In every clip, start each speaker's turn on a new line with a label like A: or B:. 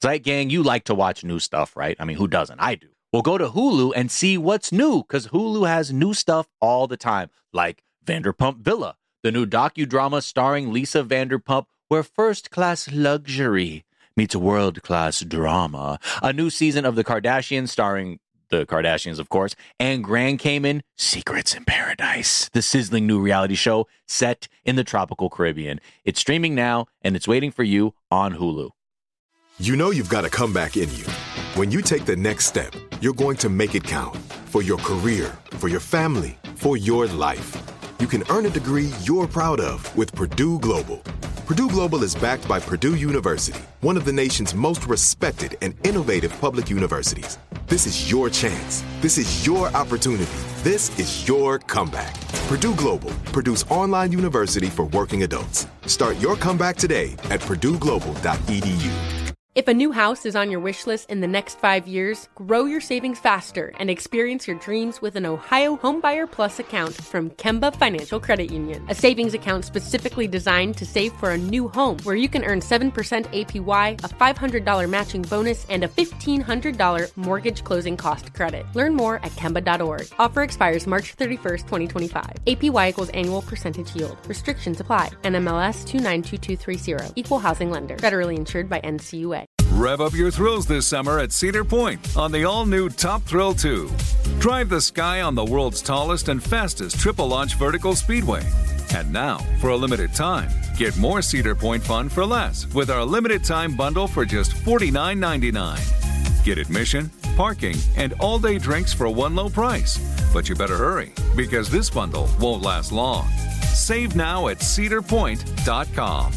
A: Zeit Gang, you like to watch new stuff, right? I mean, who doesn't? I do. Well, go to Hulu and see what's new, because Hulu has new stuff all the time, like Vanderpump Villa, the new docudrama starring Lisa Vanderpump, where first-class luxury meets world-class drama. A new season of The Kardashians starring the Kardashians, of course, and Grand Cayman, Secrets in Paradise, the sizzling new reality show set in the tropical Caribbean. It's streaming now, and it's waiting for you on Hulu.
B: You know you've got a comeback in you. When you take the next step, you're going to make it count for your career, for your family, for your life. You can earn a degree you're proud of with Purdue Global. Purdue Global is backed by Purdue University, one of the nation's most respected and innovative public universities. This is your chance. This is your opportunity. This is your comeback. Purdue Global, Purdue's online university for working adults. Start your comeback today at purdueglobal.edu.
C: If a new house is on your wish list in the next 5 years, grow your savings faster and experience your dreams with an Ohio Homebuyer Plus account from Kemba Financial Credit Union. A savings account specifically designed to save for a new home, where you can earn 7% APY, a $500 matching bonus, and a $1,500 mortgage closing cost credit. Learn more at Kemba.org. Offer expires March 31st, 2025. APY equals annual percentage yield. Restrictions apply. NMLS 292230. Equal housing lender. Federally insured by NCUA.
D: Rev up your thrills this summer at Cedar Point on the all-new Top Thrill 2. Drive the sky on the world's tallest and fastest triple-launch vertical speedway. And now, for a limited time, get more Cedar Point fun for less with our limited-time bundle for just $49.99. Get admission, parking, and all-day drinks for one low price. But you better hurry, because this bundle won't last long. Save now at cedarpoint.com.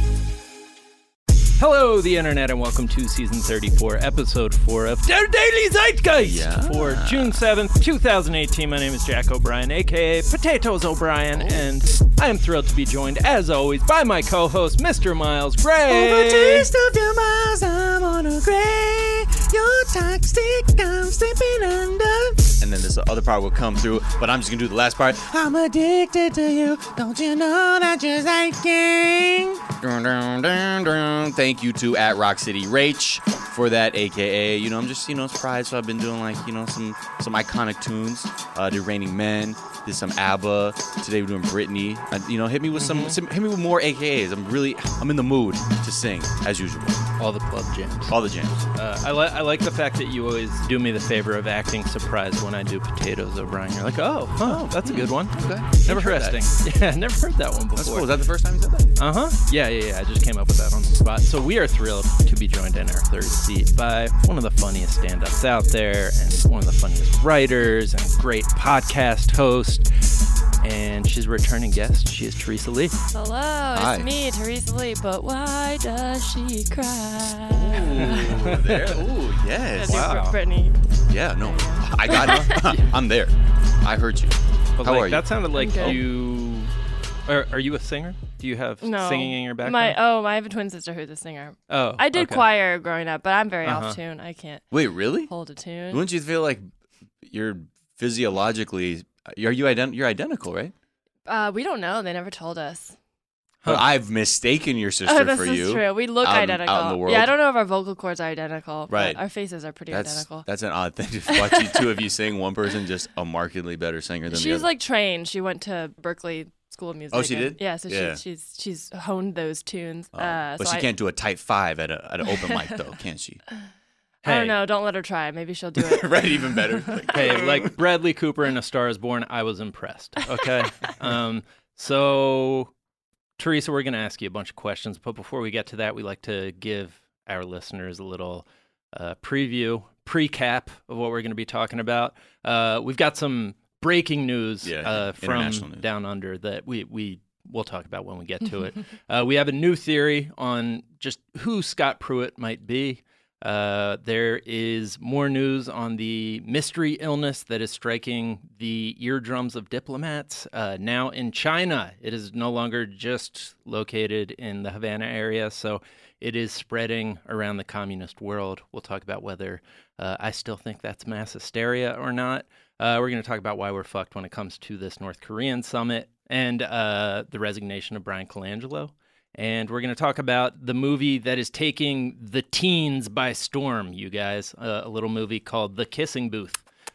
E: Hello, the internet, and welcome to season 34, episode 4 of Der Daily Zeitgeist for June 7th, 2018. My name is Jack O'Brien, a.k.a. Potatoes O'Brien, and I am thrilled to be joined, as always, by my co-host, Mr. Miles Gray.
F: Over taste of your miles, I'm on a gray. You're toxic, I'm slipping under.
A: And then this other part will come through, but I'm just going to do the last part.
F: I'm addicted to you, don't you know that you're Zeitking?
A: Thank you to at Rock City Rach for that, aka, I'm just, surprised. So I've been doing some iconic tunes. Did Raining Men, did some ABBA. Today we're doing Britney. Hit me with hit me with more AKAs. I'm in the mood to sing as usual.
E: All the club jams.
A: All the jams.
E: I like the fact that you always do me the favor of acting surprised when I do Potatoes O'Brien. You're like, oh, that's a good one.
A: Okay.
E: Never heard that. Yeah, never heard that one before.
A: That's cool. Was that the first time you said that?
E: Uh-huh. Yeah. I just came up with that on the spot. So we are thrilled to be joined in our third seat by one of the funniest stand-ups out there and one of the funniest writers and great podcast host. And she's a returning guest. She is Teresa Lee.
G: Hello, it's me, Teresa Lee. But why does she cry?
A: Ooh, there. Ooh, yes.
G: Wow. Britney.
A: Yeah, no. I got it. I'm there. I heard you.
E: But
A: How are you?
E: That sounded like you... Are you a singer? Do you have singing in your background?
G: I have a twin sister who's a singer.
E: Oh,
G: I did choir growing up, but I'm very off tune. I can't.
A: Wait, really?
G: Hold a tune.
A: Wouldn't you feel like you're physiologically... You're identical, right?
G: We don't know. They never told us.
A: Huh. I've mistaken your sister for you.
G: This is true. We look identical.
A: Out in the world.
G: Yeah, I don't know if our vocal cords are identical.
A: Right.
G: But our faces are pretty identical.
A: That's an odd thing to watch you two of you sing. One person just a markedly better singer than the other.
G: She's like trained. She went to Berkeley School of Music.
A: Oh, she did?
G: Yeah, so she's honed those tunes.
A: But she can't do a tight 5 at an open mic though, can she?
G: I don't know. Don't let her try. Maybe she'll do it.
A: Right, even better.
E: Hey, like Bradley Cooper in A Star Is Born, I was impressed. Okay? So, Teresa, we're going to ask you a bunch of questions. But before we get to that, we like to give our listeners a little pre-cap of what we're going to be talking about. We've got some breaking news from Down Under that we'll talk about when we get to it. We have a new theory on just who Scott Pruitt might be. There is more news on the mystery illness that is striking the eardrums of diplomats now in China. It is no longer just located in the Havana area, so it is spreading around the communist world. We'll talk about whether I still think that's mass hysteria or not. We're going to talk about why we're fucked when it comes to this North Korean summit and the resignation of Brian Colangelo. And we're going to talk about the movie that is taking the teens by storm, you guys. A little movie called The Kissing Booth.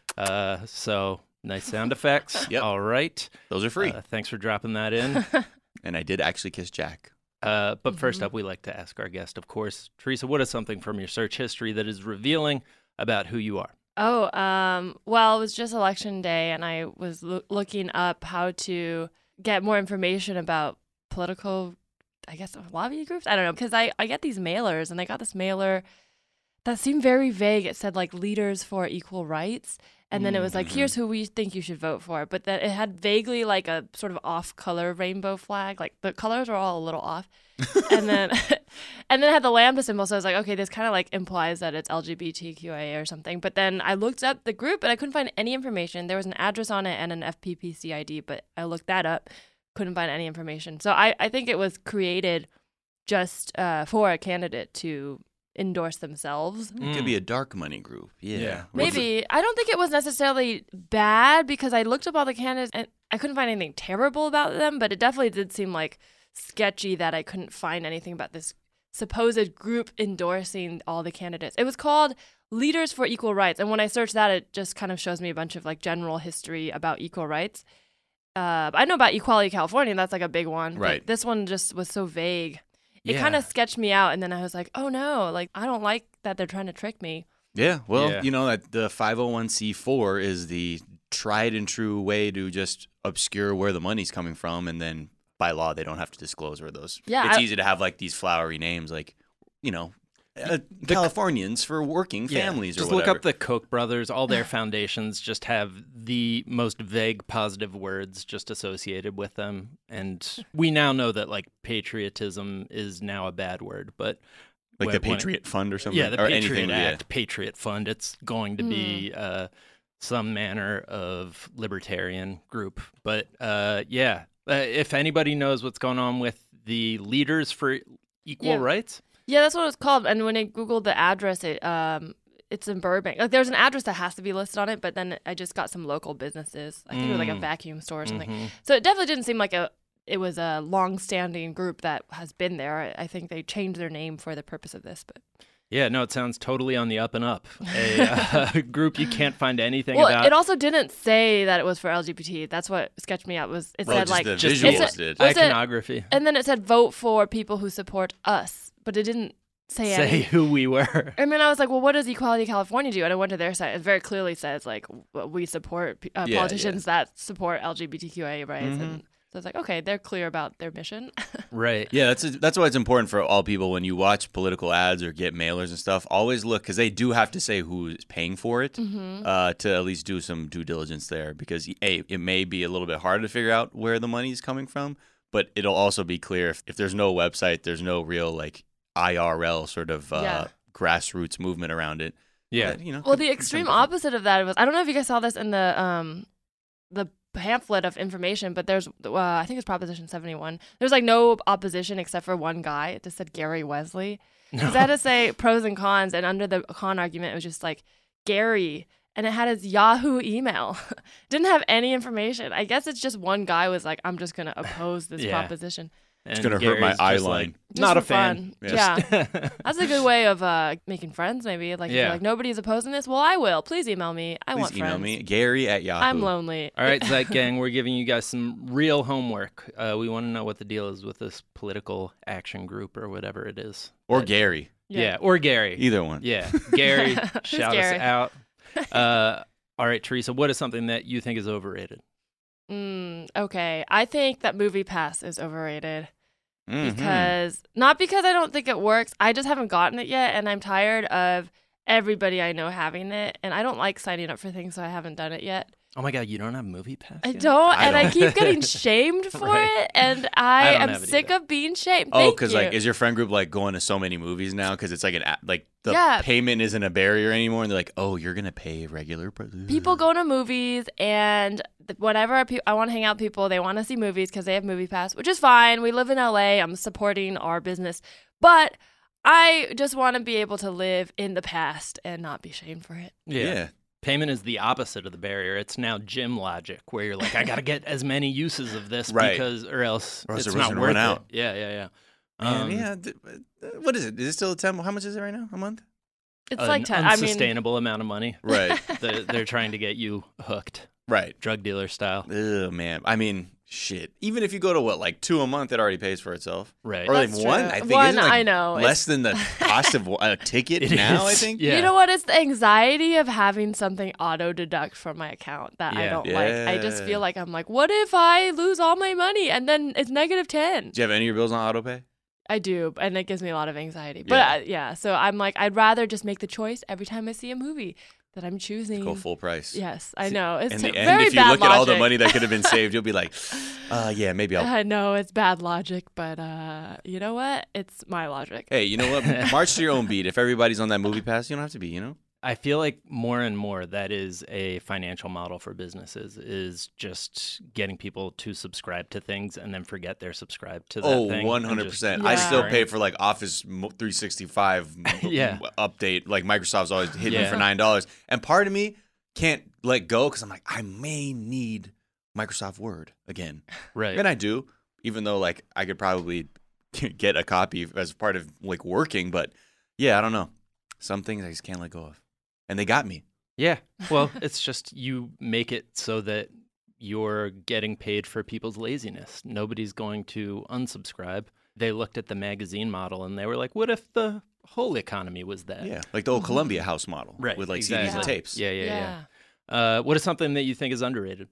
E: So nice sound effects.
A: Yep.
E: All right.
A: Those are free.
E: Thanks for dropping that in.
A: And I did actually kiss Jack.
E: But first up, we like to ask our guest, of course, Teresa, what is something from your search history that is revealing about who you are?
G: Oh, well, it was just election day, and I was looking up how to get more information about political, I guess, lobby groups. I don't know, because I get these mailers, and I got this mailer that seemed very vague. It said, like, Leaders for Equal Rights. And then it was like, here's who we think you should vote for. But then it had vaguely like a sort of off-color rainbow flag. Like the colors are all a little off. And then it had the lambda symbol. So I was like, okay, this kind of like implies that it's LGBTQIA or something. But then I looked up the group and I couldn't find any information. There was an address on it and an FPPC ID, but I looked that up, couldn't find any information. So I think it was created just for a candidate to endorse themselves.
A: It could be a dark money group. Yeah.
G: Maybe. I don't think it was necessarily bad because I looked up all the candidates and I couldn't find anything terrible about them, but it definitely did seem like sketchy that I couldn't find anything about this supposed group endorsing all the candidates. It was called Leaders for Equal Rights, and when I searched that, it just kind of shows me a bunch of like general history about equal rights. I know about Equality California, and that's like a big one.
A: Right.
G: But this one just was so vague. It kind of sketched me out, and then I was like, oh no, like I don't like that they're trying to trick me.
A: Yeah, well, you know, that the 501c4 is the tried and true way to just obscure where the money's coming from, and then by law they don't have to disclose where those.
G: Yeah,
A: it's easy to have like these flowery names, like, you know, Californians for working families or
E: just
A: whatever.
E: Look up the Koch brothers. All their foundations just have the most vague positive words just associated with them. And we now know that like patriotism is now a bad word, but
A: like the Patriot Fund or something?
E: Yeah, the
A: or
E: Patriot
A: anything,
E: Act, Patriot Fund. It's going to be some manner of libertarian group. But if anybody knows what's going on with the Leaders for Equal Rights.
G: Yeah, that's what it's called. And when I Googled the address, it's in Burbank. Like, there's an address that has to be listed on it, but then I just got some local businesses. I think it was like a vacuum store or something. So it definitely didn't seem like it was a long-standing group that has been there. I think they changed their name for the purpose of this. But
E: yeah, no, it sounds totally on the up and up. A group you can't find anything about.
G: It also didn't say that it was for LGBT. That's what sketched me out. It said like
A: the visuals did.
E: Iconography.
G: And then it said vote for people who support us. But it didn't say
E: who we were.
G: I mean, I was like, well, what does Equality California do? And I went to their site. It very clearly says, like, we support politicians that support LGBTQIA rights. And so it's like, okay, they're clear about their mission.
E: Right.
A: Yeah, that's why it's important for all people when you watch political ads or get mailers and stuff, always look, because they do have to say who is paying for it to at least do some due diligence there. Because, it may be a little bit hard to figure out where the money is coming from, but it'll also be clear if there's no website, there's no real, like, IRL sort of grassroots movement around it.
E: Yeah.
A: But,
G: well, the extreme opposite of that was, I don't know if you guys saw this in the pamphlet of information, but there's I think it's Proposition 71. There's like no opposition except for one guy. It just said Gary Wesley. No. It had to say pros and cons, and under the con argument, it was just like Gary, and it had his Yahoo email. Didn't have any information. I guess it's just one guy was like, I'm just gonna oppose this proposition.
A: It's going to hurt my eye line.
E: Not a fan.
G: Yeah. That's a good way of making friends, maybe. Like, if you're like, nobody's opposing this. Well, I will. Please email me. I want friends.
A: Please email me. Gary at Yahoo.
G: I'm lonely.
E: All right, Zeit Gang, we're giving you guys some real homework. We want to know what the deal is with this political action group or whatever it is.
A: Or Gary.
E: Yeah, or Gary.
A: Either one.
E: Yeah. Gary, shout
G: Gary?
E: us out. All right, Teresa, what is something that you think is overrated?
G: Okay. I think that MoviePass is overrated. Not because I don't think it works. I just haven't gotten it yet, and I'm tired of everybody I know having it, and I don't like signing up for things, so I haven't done it yet.
E: Oh my God, you don't have MoviePass yet?
G: I don't. I keep getting shamed for it, and I am sick of being shamed.
A: Oh, because like, is your friend group like going to so many movies now? Because it's like the payment isn't a barrier anymore, and they're like, oh, you're gonna pay regular.
G: People go to movies, and whenever I want to hang out with people, they want to see movies because they have MoviePass, which is fine. We live in LA. I'm supporting our business, but I just want to be able to live in the past and not be shamed for it.
E: Yeah. Payment is the opposite of the barrier. It's now gym logic, where you're like, I got to get as many uses of this because, or else it's not worth it.
A: Out.
E: Yeah.
H: What is it? Is it still 10? How much is it right now? A month?
G: It's like 10.
E: Unsustainable amount of money.
H: Right.
E: They're trying to get you hooked.
H: Right.
E: Drug dealer style.
H: Ugh, man. I mean, shit. Even if you go to like 2 a month, it already pays for itself.
E: Right.
H: Or
G: That's
H: like 1.
G: true.
H: I think
G: One,
H: isn't like
G: I know.
H: less than the cost of a ticket now. I think.
E: Yeah.
G: You know what? It's the anxiety of having something auto deduct from my account that I don't like. I just feel like I'm like, what if I lose all my money and then it's -10?
H: Do you have any of your bills on auto pay?
G: I do, and it gives me a lot of anxiety. But so I'm like, I'd rather just make the choice every time I see a movie that I'm choosing.
H: Go full price.
G: Yes, I know. It's
H: in the
G: very
H: end, if you
G: bad
H: look
G: logic.
H: at all the money that could have been saved, you'll be like, yeah, maybe I'll.
G: I know it's bad logic, but you know what? It's my logic.
H: Hey, you know what? March to your own beat. If everybody's on that movie pass, you don't have to be, you know?
E: I feel like more and more that is a financial model for businesses, is just getting people to subscribe to things and then forget they're subscribed to that thing.
H: 100%. I still pay for like Office 365 update. Like Microsoft's always hitting me for $9. And part of me can't let go because I'm like, I may need Microsoft Word again.
E: Right.
H: And I do, even though like I could probably get a copy as part of like working. But yeah, I don't know. Some things I just can't let go of. And they got me.
E: Yeah. Well, it's just you make it so that you're getting paid for people's laziness. Nobody's going to unsubscribe. They looked at the magazine model and they were like, what if the whole economy was that?
H: Yeah. Like the old Columbia House model.
E: Right.
H: With like
E: exactly.
H: CDs and tapes.
E: Yeah. What is something that you think is underrated?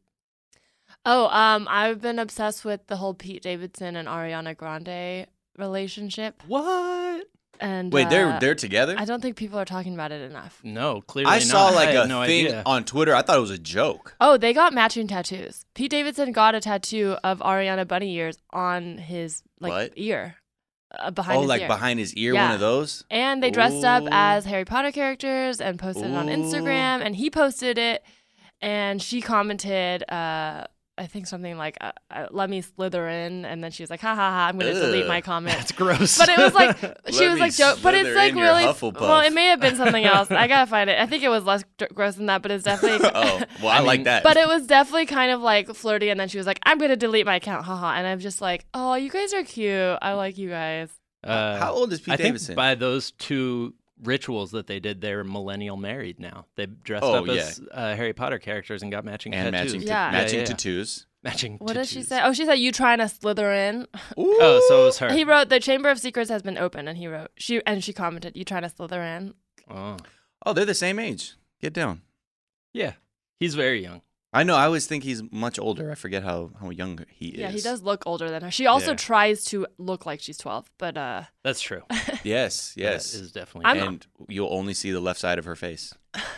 G: Oh, I've been obsessed with the whole Pete Davidson and Ariana Grande relationship.
E: What?
G: And
H: wait, they're together?
G: I don't think people are talking about it enough.
E: No, clearly
H: I
E: not.
H: saw like
E: I had
H: a
E: no
H: thing
E: idea.
H: on Twitter. I thought it was a joke.
G: Oh, they got matching tattoos. Pete Davidson got a tattoo of Ariana bunny ears on his ear, behind his ear.
H: Oh, like behind his ear, one of those?
G: And they dressed up as Harry Potter characters and posted it on Instagram. And he posted it, and she commented, I think something like, let me slither in. And then she was like, ha ha ha, I'm going to delete my comment.
E: That's gross.
G: But it was like, she was like, joke. But it's like really, well, it may have been something else. I got to find it. I think it was less gross than that, but it's definitely.
H: I like that.
G: But it was definitely kind of like flirty. And then she was like, I'm going to delete my account, haha. And I'm just like, oh, you guys are cute. I like you guys.
H: How old is Pete Davidson?
E: I think by those two rituals that they did, they're millennial married now. They dressed up as Harry Potter characters and got matching tattoos.
H: Matching tattoos.
E: Matching
G: what
E: tattoos.
G: did she say? Oh, she said, you trying to slither in?
H: Ooh.
E: Oh, so it was her.
G: He wrote, the Chamber of Secrets has been opened, and he wrote, she commented, you trying to slither in?
H: Oh, they're the same age. Get down.
E: Yeah. He's very young.
H: I know. I always think he's much older. I forget how young he is.
G: Yeah, he does look older than her. She also tries to look like she's 12, but
E: That's true.
H: Yes.
E: That is definitely
H: and you'll only see the left side of her face.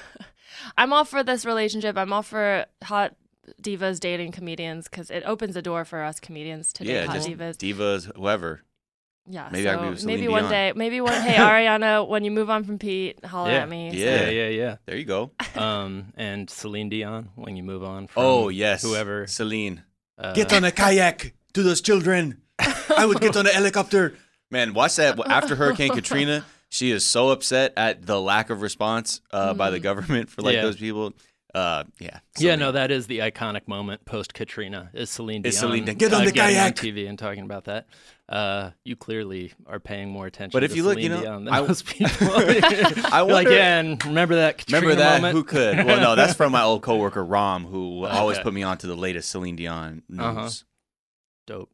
G: I'm all for this relationship. I'm all for hot divas dating comedians because it opens the door for us comedians to date hot divas.
H: Divas, whoever.
G: Yeah,
H: maybe I could be with Celine
G: maybe
H: Dion.
G: one day, hey Ariana, when you move on from Pete, holler at me.
H: Yeah. There you go.
E: And Celine Dion, when you move on from whoever.
H: Celine. Get on a kayak to those children. I would get on a helicopter. Man, watch that. After Hurricane Katrina, she is so upset at the lack of response by the government for those people.
E: Yeah, no, that is the iconic moment post Katrina. Is Celine Dion
H: get on the kayak
E: on TV and talking about that? You clearly are paying more attention.
H: But if
E: to
H: you
E: Celine
H: look,
E: Dion than most people.
H: I wonder,
E: and remember that Katrina moment?
H: Who could? Well, no, that's from my old coworker Rom, who always put me on to the latest Celine Dion news.
E: Dope.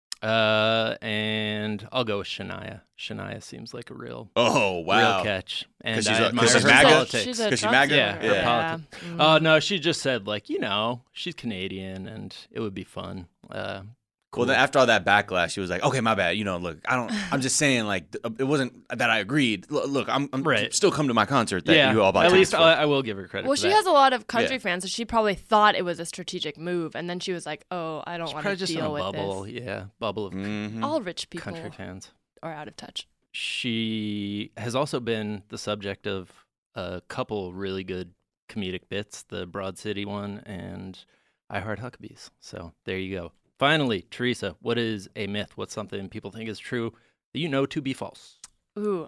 E: And I'll go with Shania. Shania seems like a real real catch. And
H: she's
E: I admire
H: she's
E: her
H: MAGA?
E: politics.
G: She's a
H: MAGA?
E: Yeah, her
G: Yeah.
E: politics. Oh, no, she just said, like, she's Canadian and it would be fun.
H: Well, then after all that backlash, she was like, "Okay, my bad. Look, I'm just saying, like, it wasn't that I agreed. Look, I'm still come to my concert that you all bought
E: at least
H: for."
E: I will give her credit.
G: Well,
E: for
G: she
E: that.
G: has a lot of country fans, so she probably thought it was a strategic move, and then she was like, "Oh, I don't want to
E: just
G: deal
E: in a
G: with
E: bubble.
G: this."
E: Yeah, bubble of
G: All rich people
E: country fans
G: are out of touch.
E: She has also been the subject of a couple really good comedic bits, the Broad City one and I Heart Huckabees. So there you go. Finally, Teresa, what is a myth? What's something people think is true that you know to be false?
G: Ooh,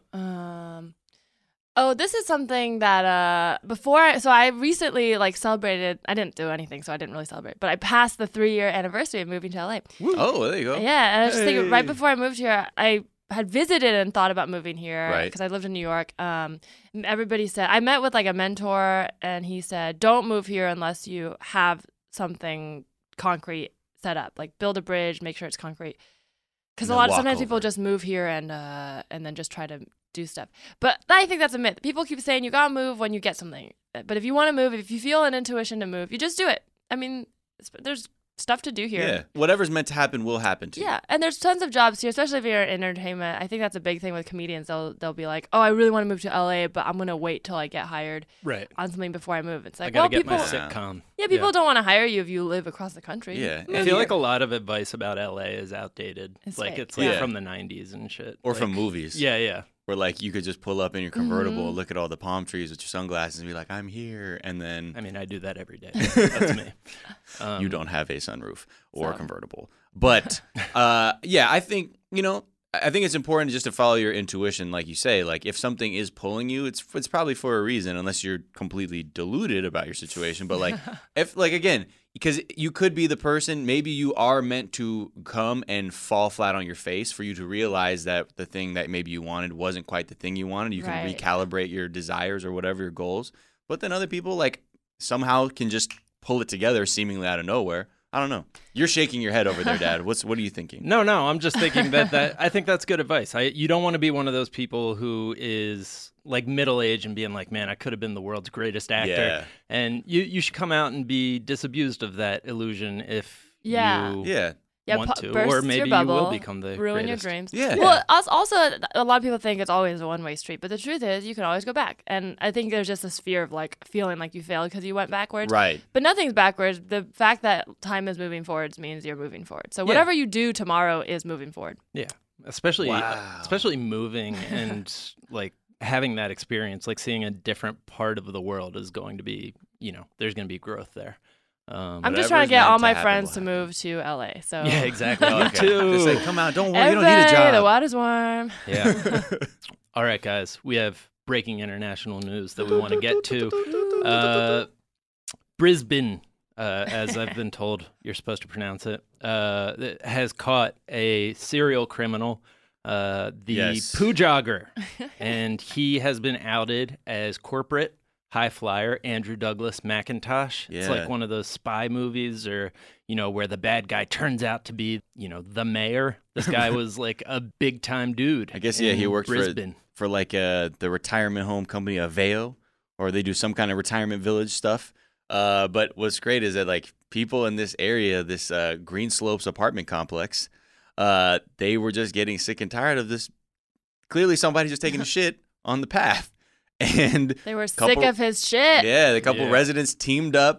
G: this is something that I recently celebrated. I didn't do anything, so I didn't really celebrate. But I passed the 3-year anniversary of moving to LA.
H: Oh, there you go.
G: Yeah, and I was just thinking, right before I moved here, I had visited and thought about moving here because I lived in New York. Everybody said, I met with like a mentor, and he said, don't move here unless you have something concrete set up, like build a bridge, make sure it's concrete. Because sometimes people just move here and then just try to do stuff. But I think that's a myth. People keep saying you gotta move when you get something. But if you want to move, if you feel an intuition to move, you just do it. I mean, there's stuff to do here.
H: Yeah, whatever's meant to happen will happen to you.
G: Yeah, and there's tons of jobs here, especially if you're in entertainment. I think that's a big thing with comedians. They'll be like, oh, I really want to move to LA, but I'm gonna wait till I get hired on something before I move. It's like,
E: I gotta get my sitcom.
G: Yeah, people don't want to hire you if you live across the country.
H: Yeah,
E: I feel like a lot of advice about LA is outdated. It's like from the 90s and shit,
H: or from movies.
E: Yeah.
H: Where like you could just pull up in your convertible, look at all the palm trees with your sunglasses, and be like, "I'm here," and then.
E: I mean, I do that every day. That's me.
H: You don't have a sunroof or a convertible, but I think I think it's important just to follow your intuition, like you say. Like if something is pulling you, it's probably for a reason, unless you're completely deluded about your situation. But like if again. Because you could be the person, maybe you are meant to come and fall flat on your face for you to realize that the thing that maybe you wanted wasn't quite the thing you wanted. You can recalibrate your desires or whatever your goals. But then other people like somehow can just pull it together seemingly out of nowhere. I don't know. You're shaking your head over there, Dad. What are you thinking?
E: No, I'm just thinking that I think that's good advice. You don't want to be one of those people who is like middle-aged and being like, man, I could have been the world's greatest actor.
H: Yeah.
E: And you should come out and be disabused of that illusion if you want to. Or maybe you will become the
G: ruin
E: greatest.
G: your dreams.
H: Yeah.
G: Well, also, a lot of people think it's always a one-way street, but the truth is you can always go back. And I think there's just this fear of like feeling like you failed because you went backwards.
H: Right.
G: But nothing's backwards. The fact that time is moving forwards means you're moving forward. So whatever you do tomorrow is moving forward.
E: Yeah. Especially moving and like having that experience, like seeing a different part of the world is going to be, there's going to be growth there.
G: I'm just trying to get all my friends to move to LA. So
E: yeah, exactly.
H: You too. Just like, come out, don't worry,
G: you don't need a job. The water's warm.
E: Yeah. All right, guys, we have breaking international news that we want to get to. Brisbane, as I've been told you're supposed to pronounce it, has caught a serial criminal. The poo jogger, and he has been outed as corporate high flyer Andrew Douglas McIntosh.
H: Yeah.
E: It's like one of those spy movies or, where the bad guy turns out to be, the mayor. This guy was like a big time dude.
H: I guess, he worked
E: Brisbane.
H: for like the retirement home company Aveo, or they do some kind of retirement village stuff. But what's great is that like people in this area, this Green Slopes apartment complex, they were just getting sick and tired of this. Clearly, somebody just taking a shit on the path, and
G: they were sick of his shit.
H: Yeah, the couple residents teamed up,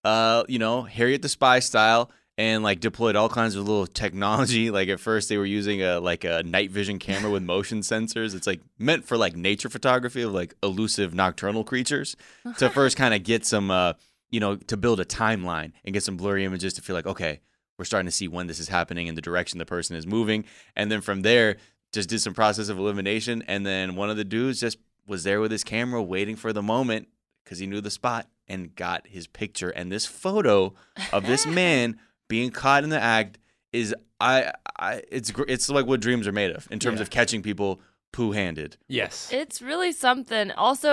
H: Harriet the Spy style, and like deployed all kinds of little technology. Like at first, they were using a night vision camera with motion sensors. It's like meant for like nature photography of like elusive nocturnal creatures. To first kind of get some, to build a timeline and get some blurry images to feel like, okay, we're starting to see when this is happening and the direction the person is moving. And then from there, just did some process of elimination. And then one of the dudes just was there with his camera waiting for the moment because he knew the spot and got his picture. And this photo of this man being caught in the act is, it's like what dreams are made of in terms of catching people poo-handed.
E: Yes.
G: It's really something. Also,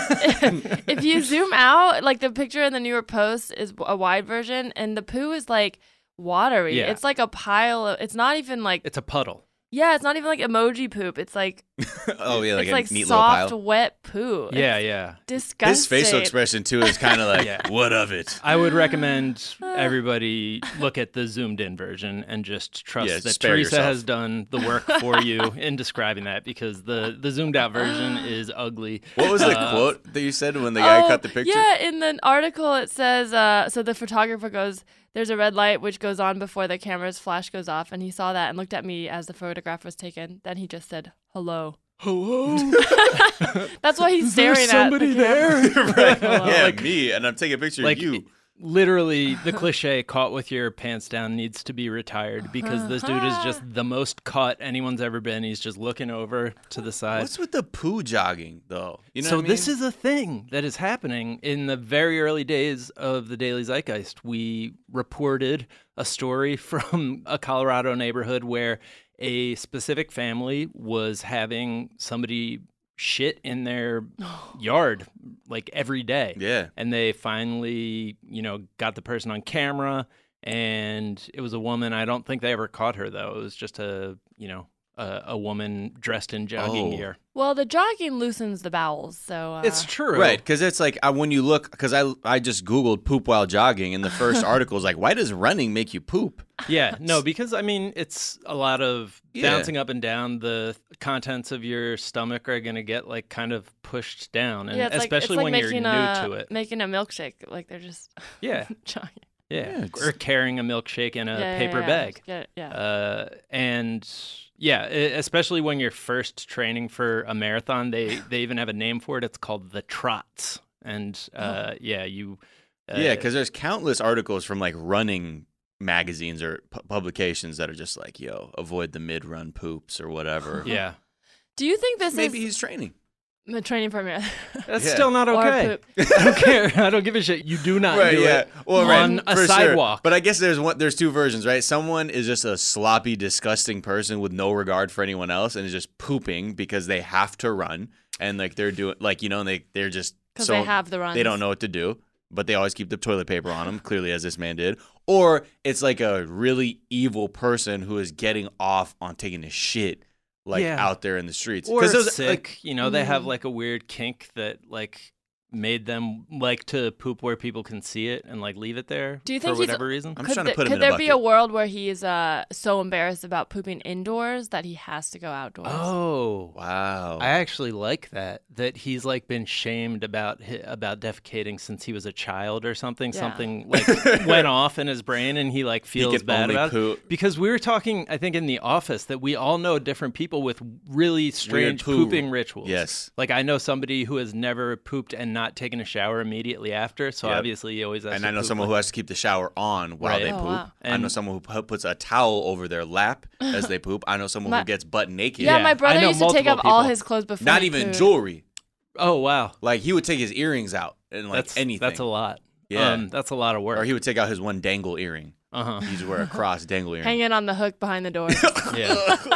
G: if you zoom out, like the picture in the New York Post is a wide version, and the poo is like watery.
E: Yeah.
G: It's like a pile of, it's not even like,
E: it's a puddle.
G: Yeah, it's not even like emoji poop. It's like
H: like
G: it's
H: a
G: like
H: neat
G: soft,
H: little pile.
G: wet poo.
E: Yeah.
G: Disgusting.
H: His facial expression too is kind of like, what of it?
E: I would recommend everybody look at the zoomed in version and just trust that Teresa
H: yourself.
E: has done the work for you in describing that, because the zoomed out version is ugly.
H: What was the quote that you said when the guy cut the picture?
G: Yeah, in the article it says, so the photographer goes, there's a red light which goes on before the camera's flash goes off, and he saw that and looked at me as the photograph was taken. Then he just said, hello.
E: Hello?
G: That's why he's staring at
E: somebody there?
H: Right. Yeah, me, and I'm taking a picture of you.
E: Literally, the cliche "caught with your pants down" needs to be retired, because this dude is just the most caught anyone's ever been. He's just looking over to the side.
H: What's with the poo jogging, though? You know
E: so
H: what I mean?
E: This is a thing that is happening in the very early days of the Daily Zeitgeist. We reported a story from a Colorado neighborhood where a specific family was having somebody shit in their yard like every day.
H: Yeah.
E: And they finally, got the person on camera, and it was a woman. I don't think they ever caught her, though. It was just a woman dressed in jogging gear.
G: Well, the jogging loosens the bowels, so...
E: It's true.
H: Right, because it's like when you look... Because I just Googled poop while jogging, and the first article is like, why does running make you poop?
E: Yeah, no, because, it's a lot of bouncing up and down. The contents of your stomach are going to get, like, kind of pushed down, and especially when you're new to it.
G: Making a milkshake, like they're just jogging.
E: Yeah, or carrying a milkshake in a paper bag. Especially when you're first training for a marathon, they even have a name for it. It's called the trots. And
H: because there's countless articles from like running magazines or publications that are just like, avoid the mid-run poops or whatever.
E: Yeah.
G: Do you think
H: maybe he's training?
G: Training for me.
E: That's still not okay. I don't care. I don't give a shit. You do not do it on a sidewalk.
H: Sure. But I guess there's two versions, right? Someone is just a sloppy, disgusting person with no regard for anyone else and is just pooping because they have to run, and like they're doing and they're just
G: because they have the runs.
H: They don't know what to do, but they always keep the toilet paper on them, clearly as this man did. Or it's like a really evil person who is getting off on taking a shit. Out there in the streets.
E: Or sick, they have like a weird kink that like made them like to poop where people can see it and like leave it there.
G: Do you think
E: for whatever reason?
H: I'm trying to put him in
G: a bucket. Could there be a world where he's so embarrassed about pooping indoors that he has to go outdoors?
E: Oh,
H: wow!
E: I actually like that he's like been shamed about defecating since he was a child or something. Yeah. Something like went off in his brain, and he like feels bad about it. Because we were talking, I think, in the office that we all know different people with really strange pooping rituals.
H: Yes,
E: like I know somebody who has never pooped and not taking a shower immediately after, so obviously he always has
H: and I know someone who has to keep the shower on while they poop. Wow. I know someone who puts a towel over their lap as they poop. I know someone who gets butt naked.
G: Yeah, my brother used to take off all his clothes before
H: not even jewelry.
E: Oh, wow.
H: Like he would take his earrings out and like anything.
E: That's a lot.
H: Yeah.
E: That's a lot of work.
H: Or he would take out his one dangle earring. Uh-huh. He used to wear a cross dangle earring.
G: Hanging on the hook behind the door.
E: Yeah.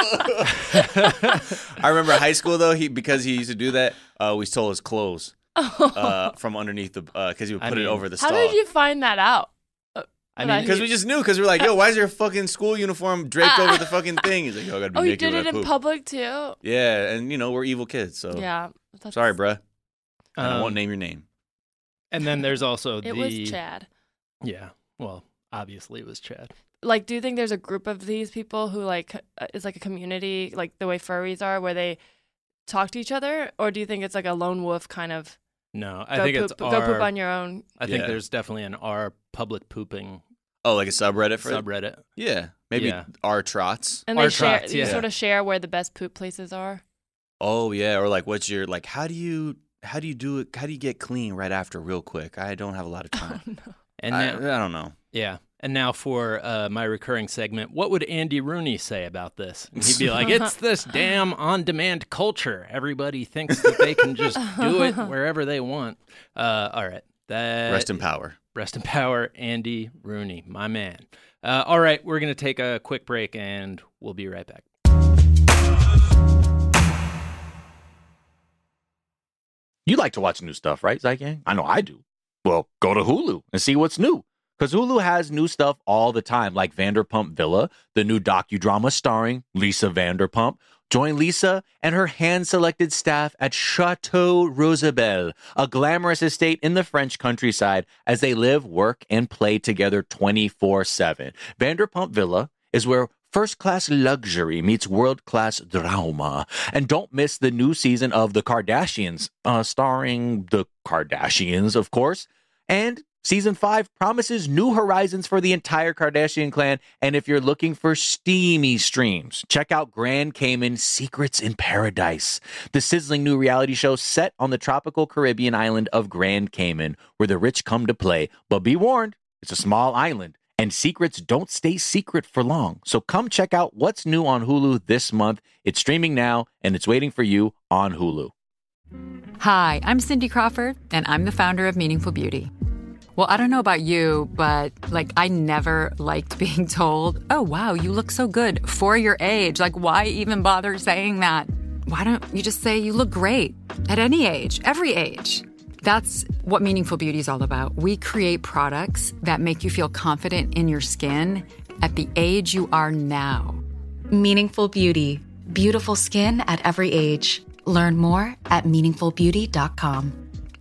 H: I remember high school, though, because he used to do that, we stole his clothes. From underneath the because he would put it over the stall.
G: How did you find that out?
H: Because we just knew. Because we were like, yo, why is your fucking school uniform draped over the fucking thing? He's like, yo, I gotta be naked.
G: You did it in public too?
H: Yeah, and we're evil kids, so
G: yeah.
H: Sorry, bruh. I won't name your name.
E: And then there's also
G: it was Chad.
E: Yeah, well, obviously it was Chad.
G: Like, do you think there's a group of these people who like is like a community, like the way furries are, where they talk to each other, or do you think it's like a lone wolf kind of?
E: No, I think it's
G: go poop on your own.
E: I think there's definitely an R public pooping.
H: Oh, like a subreddit for
E: subreddit.
H: Yeah, maybe R trots.
G: And they share. You sort of share where the best poop places are.
H: Oh yeah, or like what's your like? How do you do it? How do you get clean right after, real quick? I don't have a lot of time.
G: Oh, no.
E: And now,
H: I don't know.
E: Yeah. And now for my recurring segment, what would Andy Rooney say about this? And he'd be like, it's this damn on-demand culture. Everybody thinks that they can just do it wherever they want. All right.
H: Rest in power.
E: Rest in power, Andy Rooney, my man. All right, we're going to take a quick break, and we'll be right back.
A: You like to watch new stuff, right, Zygang? I know I do. Well, go to Hulu and see what's new. Because Hulu has new stuff all the time, like Vanderpump Villa, the new docudrama starring Lisa Vanderpump. Join Lisa and her hand-selected staff at Chateau Rosabelle, a glamorous estate in the French countryside, as they live, work, and play together 24/7. Vanderpump Villa is where first-class luxury meets world-class drama. And don't miss the new season of The Kardashians, starring the Kardashians, of course. And Season 5 promises new horizons for the entire Kardashian clan, and if you're looking for steamy streams, check out Grand Cayman Secrets in Paradise, the sizzling new reality show set on the tropical Caribbean island of Grand Cayman, where the rich come to play. But be warned, it's a small island, and secrets don't stay secret for long. So come check out what's new on Hulu this month. It's streaming now, and it's waiting for you on Hulu.
I: Hi, I'm Cindy Crawford, and I'm the founder of Meaningful Beauty. Well, I don't know about you, but I never liked being told, oh, wow, you look so good for your age. Why even bother saying that? Why don't you just say you look great at any age, every age? That's what Meaningful Beauty is all about. We create products that make you feel confident in your skin at the age you are now.
J: Meaningful Beauty. Beautiful skin at every age. Learn more at meaningfulbeauty.com.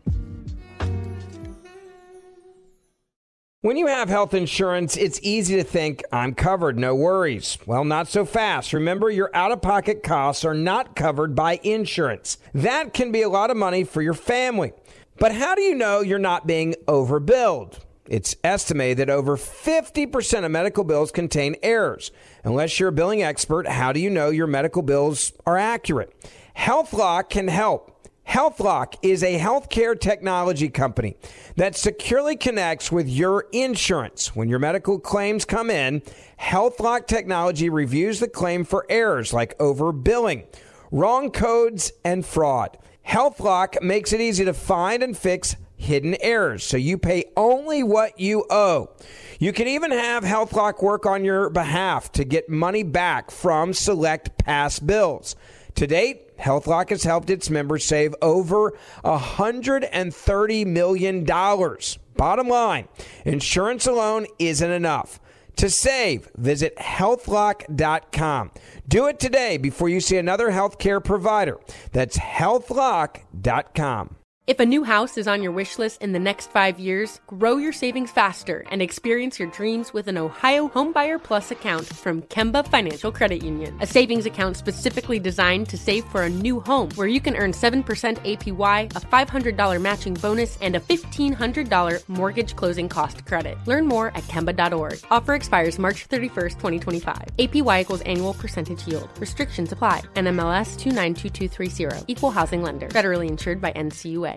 K: When you have health insurance, it's easy to think, I'm covered, no worries. Well, not so fast. Remember, your out-of-pocket costs are not covered by insurance. That can be a lot of money for your family. But how do you know you're not being overbilled? It's estimated that over 50% of medical bills contain errors. Unless you're a billing expert, how do you know your medical bills are accurate? HealthLock can help. HealthLock is a healthcare technology company that securely connects with your insurance. When your medical claims come in, HealthLock technology reviews the claim for errors like overbilling, wrong codes, and fraud. HealthLock makes it easy to find and fix hidden errors, so you pay only what you owe. You can even have HealthLock work on your behalf to get money back from select past bills. To date, HealthLock has helped its members save over $130 million. Bottom line, insurance alone isn't enough. To save, visit healthlock.com. Do it today before you see another healthcare provider. That's healthlock.com.
C: If a new house is on your wish list in the next 5 years, grow your savings faster and experience your dreams with an Ohio Homebuyer Plus account from Kemba Financial Credit Union. A savings account specifically designed to save for a new home where you can earn 7% APY, a $500 matching bonus, and a $1,500 mortgage closing cost credit. Learn more at Kemba.org. Offer expires March 31st, 2025. APY equals annual percentage yield. Restrictions apply. NMLS 292230. Equal housing lender. Federally insured by NCUA.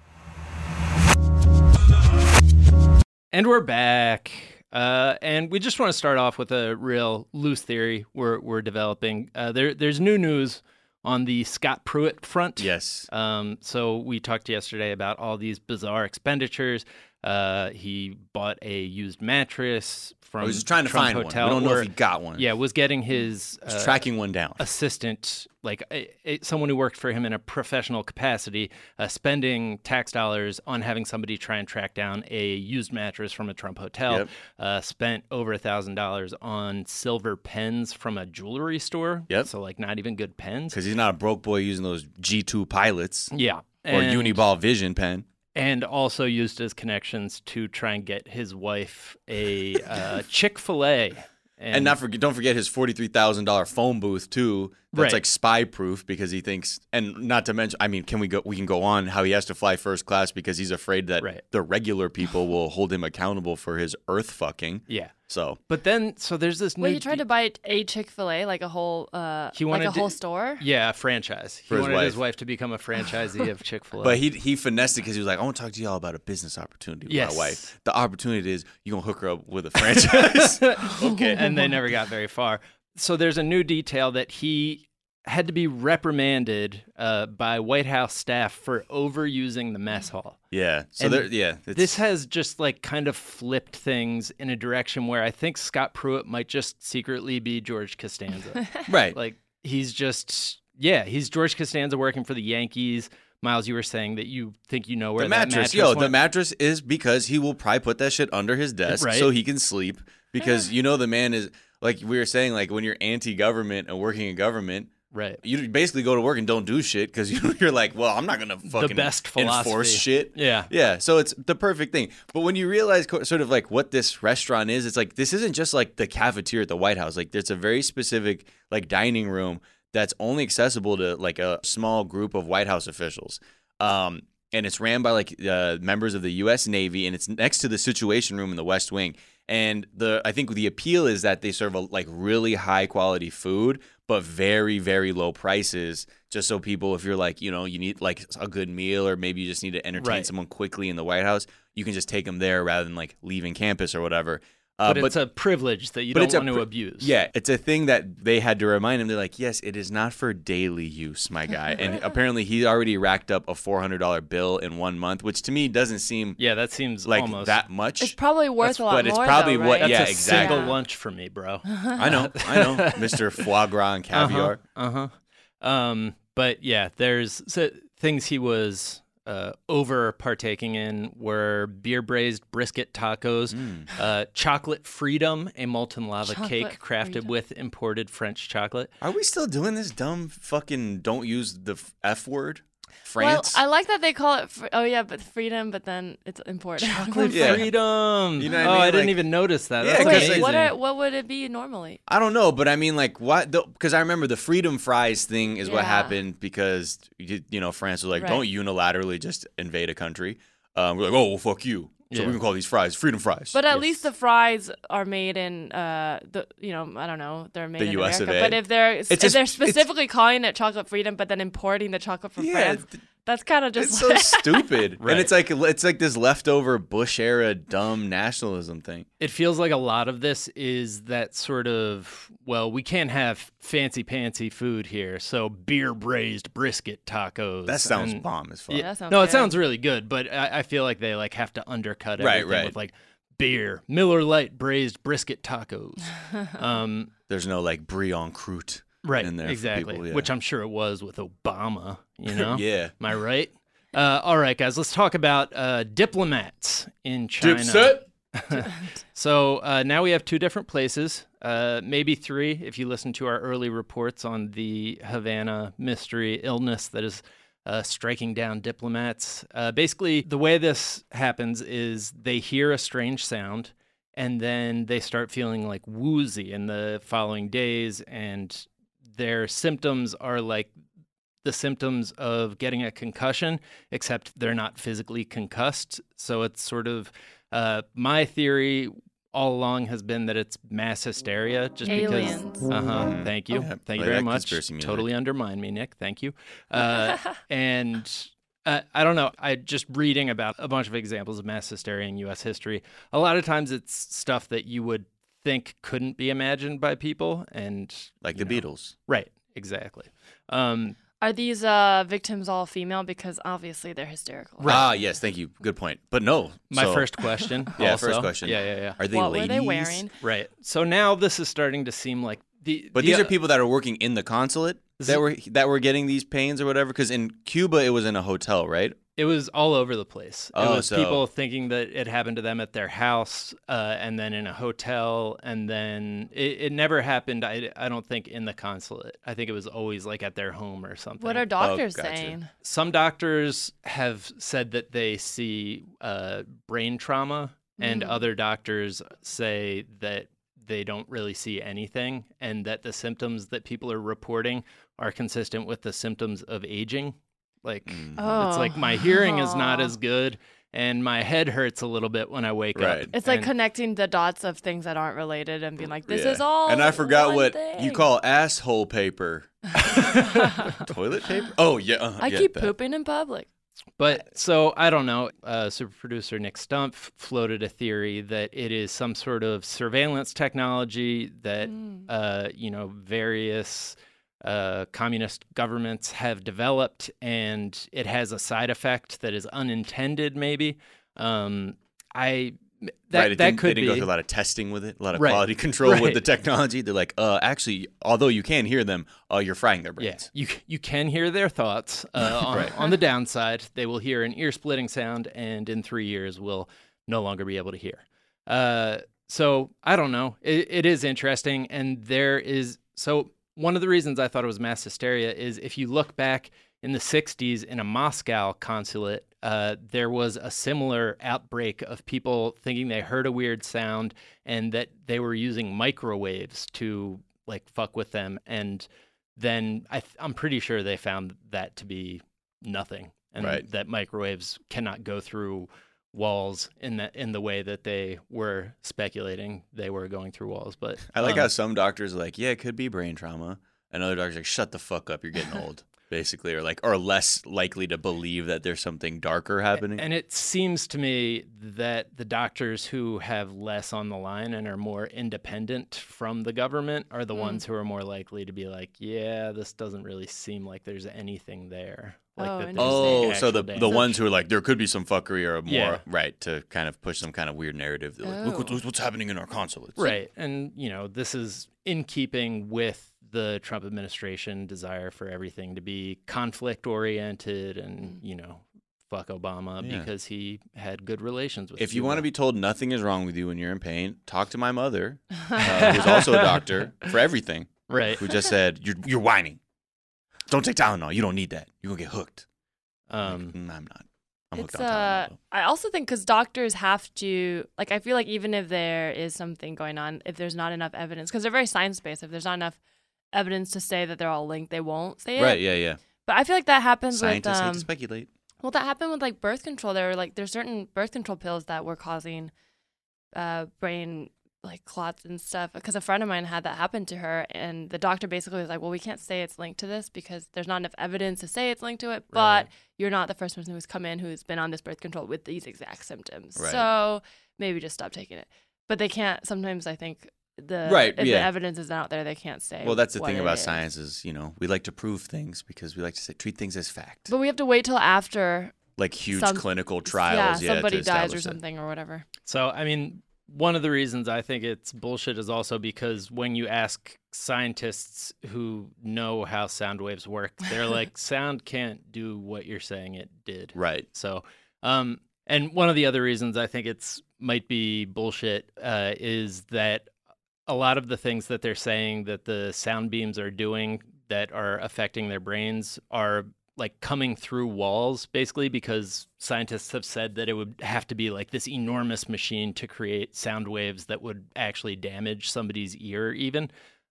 E: And we're back. And we just want to start off with a real loose theory we're developing. There's new news on the Scott Pruitt front.
H: Yes.
E: So we talked yesterday about all these bizarre expenditures. He bought a used mattress from
H: I was just trying to
E: Trump
H: find
E: Hotel,
H: one. We don't know if he got one.
E: Yeah, was getting his
H: tracking one down.
E: Assistant, someone who worked for him in a professional capacity, spending tax dollars on having somebody try and track down a used mattress from a Trump hotel.
H: Yep.
E: Spent over $1,000 on silver pens from a jewelry store.
H: Yep.
E: So not even good pens.
H: Because he's not a broke boy using those G2 pilots.
E: Yeah.
H: Or Uniball Vision pen.
E: And also used his connections to try and get his wife a Chick-fil-A.
H: And don't forget his $43,000 phone booth too. That's
E: right.
H: Spy proof because he thinks, and not to mention, I mean, we can go on how he has to fly first class because he's afraid that the regular people will hold him accountable for his earth fucking.
E: Yeah.
H: So,
E: but then there's this.
G: Wait, he tried to buy a Chick-fil-A, like a whole, whole store.
E: Yeah, a franchise. He wanted his wife to become a franchisee of Chick-fil-A.
H: But he finessed it because he was like, I want to talk to y'all about a business opportunity with my wife. The opportunity is you gonna hook her up with a franchise.
E: Okay, and they never got very far. So there's a new detail that he had to be reprimanded by White House staff for overusing the mess hall.
H: Yeah. So
E: this has just kind of flipped things in a direction where I think Scott Pruitt might just secretly be George Costanza.
H: Right.
E: He's George Costanza working for the Yankees. Miles, you were saying that you think where
H: the
E: mattress
H: went. The mattress is because he will probably put that shit under his desk so he can sleep because the man is like we were saying when you're anti-government and working in government.
E: Right.
H: You basically go to work and don't do shit because you're like, well, I'm not going to fucking enforce shit.
E: Yeah.
H: Yeah. So it's the perfect thing. But when you realize sort of what this restaurant is, it's this isn't just the cafeteria at the White House. There's a very specific dining room that's only accessible to a small group of White House officials. And it's ran by members of the U.S. Navy, and it's next to the Situation Room in the West Wing. And I think the appeal is that they serve really high quality food, but very, very low prices. Just so people, if you're you need a good meal, or maybe you just need to entertain someone quickly in the White House, you can just take them there rather than leaving campus or whatever.
E: But it's a privilege that you don't want to abuse.
H: Yeah, it's a thing that they had to remind him. They're like, yes, it is not for daily use, my guy. And apparently he already racked up a $400 bill in 1 month, which to me doesn't seem
E: that seems
H: like
E: almost
H: that much.
G: It's probably worth a lot more,
H: but it's probably
G: though,
H: what,
G: right?
E: That's
H: exactly.
E: Single lunch for me, bro.
H: I know, Mr. Foie Gras and caviar.
E: But yeah, there's things he was over partaking in were beer braised brisket tacos, chocolate freedom, a molten lava cake crafted with imported French chocolate.
H: Are we still doing this dumb fucking don't use the F word? France?
G: Well, I like that they call it, but freedom, but then it's important.
E: Chocolate freedom.
H: You know what I mean?
E: I didn't even notice that.
H: Yeah,
E: That's
G: Wait,
E: amazing.
G: what would it be normally?
H: I don't know, but I mean, like, what? Because I remember the freedom fries thing is what happened because, France was like, don't unilaterally just invade a country. We're like, oh, well, fuck you. So we can call these fries freedom fries.
G: But at least the fries are made in I don't know, they're made in
H: US
G: America.
H: of A.
G: But if they're specifically calling it chocolate freedom, but then importing the chocolate from France, that's kind of just
H: it's so stupid. Right. And it's like this leftover Bush era dumb nationalism thing.
E: It feels like a lot of this is that sort of, well, we can't have fancy pantsy food here, so beer braised brisket tacos.
H: That sounds bomb as fuck.
G: Yeah, that sounds
E: it
G: good.
E: sounds really good, but I feel like they like have to undercut everything with like beer, Miller Lite braised brisket tacos.
H: There's no like brie en croûte.
E: Right,
H: in there
E: exactly.
H: For people,
E: Which I'm sure it was with Obama, yeah.
H: Am
E: I right? All right, guys, let's talk about diplomats in China.
H: Dipset.
E: So now we have 2 different places, maybe 3 if you listen to our early reports on the Havana mystery illness that is striking down diplomats. Basically, the way this happens is they hear a strange sound, and then they start feeling like woozy in the following days, and their symptoms are like the symptoms of getting a concussion, except they're not physically concussed. So it's sort of my theory all along has been that it's mass hysteria, just
G: Aliens.
E: because. Thank you, thank you very much. Totally undermine me, Nick. Thank you. And I don't know. I just reading about a bunch of examples of mass hysteria in U.S. history. A lot of times it's stuff that you would think couldn't be imagined by people, and
H: like the Beatles.
E: Right. Exactly.
G: Are these victims all female? Because obviously they're hysterical.
H: Right. Ah, yes, thank you. Good point. But no.
E: My first question.
H: First question.
E: Yeah.
H: Are they
G: what
H: ladies?
G: Were they wearing?
E: Right. So now this is starting to seem like
H: these are people that are working in the consulate that were getting these pains or whatever. Because in Cuba it was in a hotel, right?
E: It was all over the place. It was people thinking that it happened to them at their house, and then in a hotel, and then it never happened, I don't think, in the consulate. I think it was always like at their home or something.
G: What are doctors saying?
E: Some doctors have said that they see brain trauma, and other doctors say that they don't really see anything, and that the symptoms that people are reporting are consistent with the symptoms of aging. Like, it's like my hearing is not as good, and my head hurts a little bit when I wake up.
G: It's like connecting the dots of things that aren't related and being like, this is all.
H: And I forgot what
G: thing.
H: you call asshole paper. Toilet paper? Oh, yeah.
G: I keep pooping in public.
E: But so I don't know. Super producer Nick Stumpf floated a theory that it is some sort of surveillance technology that, various communist governments have developed, and it has a side effect that is unintended. Maybe
H: They didn't go through a lot of testing with it, a lot of quality control with the technology. They're like, actually, although you can hear them, you're frying their brains.
E: Yeah, you can hear their thoughts. On the downside, they will hear an ear-splitting sound, and in 3 years will no longer be able to hear. So I don't know. It is interesting, and one of the reasons I thought it was mass hysteria is if you look back in the 60s in a Moscow consulate, there was a similar outbreak of people thinking they heard a weird sound and that they were using microwaves to like fuck with them. And then I'm pretty sure they found that to be nothing, and that microwaves cannot go through walls in the way that they were speculating they were going through walls. But
H: I like how some doctors are like, yeah, it could be brain trauma, and other doctors are like, shut the fuck up, you're getting old. basically, or less likely to believe that there's something darker happening.
E: And it seems to me that the doctors who have less on the line and are more independent from the government are the ones who are more likely to be like, yeah, this doesn't really seem like there's anything there. Like
H: so the ones who are like, there could be some fuckery or more, right, to kind of push some kind of weird narrative. They're like, look what's happening in our consulates.
E: Right. And, this is in keeping with the Trump administration desire for everything to be conflict-oriented and, fuck Obama because he had good relations with
H: If you want to be told nothing is wrong with you when you're in pain, talk to my mother, who's also a doctor for everything.
E: Right.
H: Who just said, you're whining. Don't take Tylenol. You don't need that. You're going to get hooked. I'm not. I'm hooked on Tylenol.
G: I also think because doctors have to, I feel like even if there is something going on, if there's not enough evidence, because they're very science-based, if there's not enough evidence to say that they're all linked, they won't say it.
H: Right, yeah.
G: But I feel like that happens
H: Scientists hate to speculate.
G: Well, that happened with birth control. There's certain birth control pills that were causing brain clots and stuff, because a friend of mine had that happen to her, and the doctor basically was like, well, we can't say it's linked to this because there's not enough evidence to say it's linked to it, but you're not the first person who's come in who's been on this birth control with these exact symptoms. Right. So maybe just stop taking it. But they can't, sometimes I think the evidence is out there, they can't say.
H: Well, that's the thing about science is, we like to prove things because we like to treat things as fact.
G: But we have to wait till after
H: huge clinical trials.
G: Yeah, somebody dies or something or whatever.
E: So, one of the reasons I think it's bullshit is also because when you ask scientists who know how sound waves work, they're like, sound can't do what you're saying it did.
H: Right.
E: So, and one of the other reasons I think it's might be bullshit is that a lot of the things that they're saying that the sound beams are doing that are affecting their brains are coming through walls, basically, because scientists have said that it would have to be this enormous machine to create sound waves that would actually damage somebody's ear even.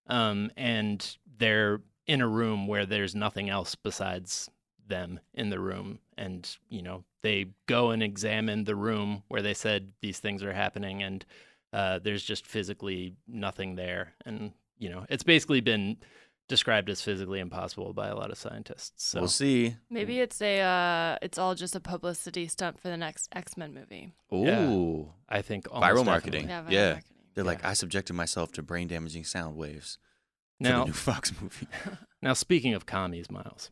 E: And they're in a room where there's nothing else besides them in the room. And, they go and examine the room where they said these things are happening, and there's just physically nothing there. And, it's basically been described as physically impossible by a lot of scientists. So
H: we'll see.
G: Maybe it's all just a publicity stunt for the next X-Men movie.
H: Ooh,
E: yeah, I think
H: viral marketing.
G: Yeah,
H: marketing. They're like, I subjected myself to brain-damaging sound waves for the new Fox movie.
E: Now, speaking of commies, Miles,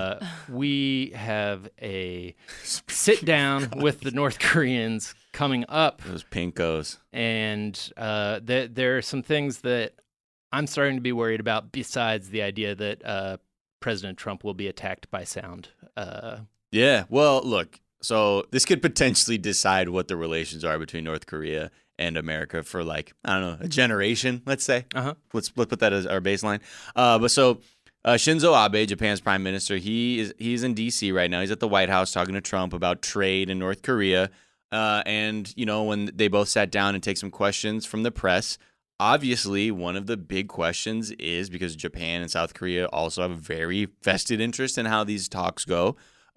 E: we have a sit-down with the North Koreans coming up.
H: Those pinkos.
E: And there are some things that I'm starting to be worried about besides the idea that President Trump will be attacked by sound.
H: Yeah, well, look, so this could potentially decide what the relations are between North Korea and America for a generation, let's say. Let's put that as our baseline. But Shinzo Abe, Japan's prime minister, he's in D.C. right now. He's at the White House talking to Trump about trade in North Korea. And, when they both sat down and take some questions from the press, obviously, one of the big questions is, because Japan and South Korea also have a very vested interest in how these talks go,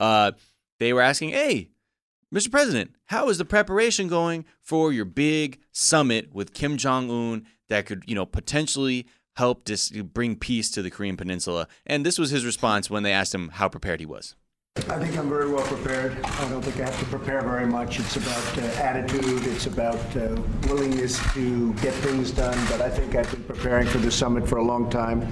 H: they were asking, hey, Mr. President, how is the preparation going for your big summit with Kim Jong-un that could, potentially help bring peace to the Korean Peninsula? And this was his response when they asked him how prepared he was.
L: I think I'm very well prepared. I don't think I have to prepare very much. It's about attitude. It's about willingness to get things done. But I think I've been preparing for this summit for a long time,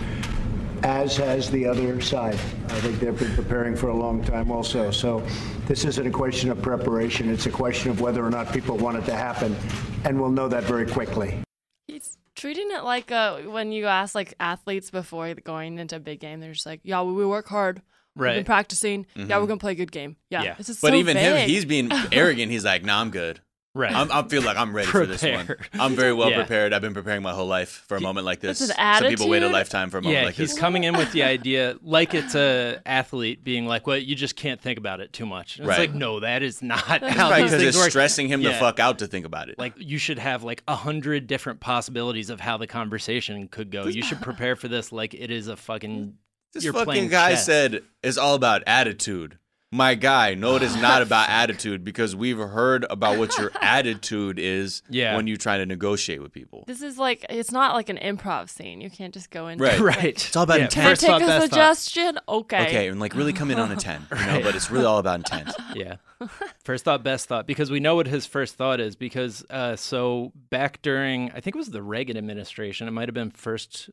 L: as has the other side. I think they've been preparing for a long time also. So this isn't a question of preparation. It's a question of whether or not people want it to happen. And we'll know that very quickly.
G: He's treating it like when you ask athletes before going into a big game, they're just like, yeah, we work hard.
E: Right.
G: We've been practicing. Yeah, we're going to play a good game. Yeah.
H: But so even vague. Him, he's being arrogant. He's like, nah, I'm good.
E: Right.
H: I feel like I'm ready for this one. I'm very well prepared. I've been preparing my whole life for a moment like this.
G: That's an attitude.
H: Some people wait a lifetime for a moment like this.
E: He's coming in with the idea like it's a athlete being like, well, you just can't think about it too much. And it's like, no, that is not how
H: these things work. It's stressing him the fuck out to think about it.
E: You should have 100 different possibilities of how the conversation could go. You should prepare for this like it is a fucking...
H: This fucking guy said it's all about attitude. My guy, no, it is not about attitude because we've heard about what your attitude is when you try to negotiate with people.
G: This is like, it's not like an improv scene. You can't just go into
H: it.
G: Right.
H: It's all about intent.
G: First thought, best suggestion? Thought. Okay,
H: and like really come in on a 10, you know, but it's really all about intent.
E: Yeah. First thought, best thought, because we know what his first thought is because so back during, I think it was the Reagan administration, it might have been first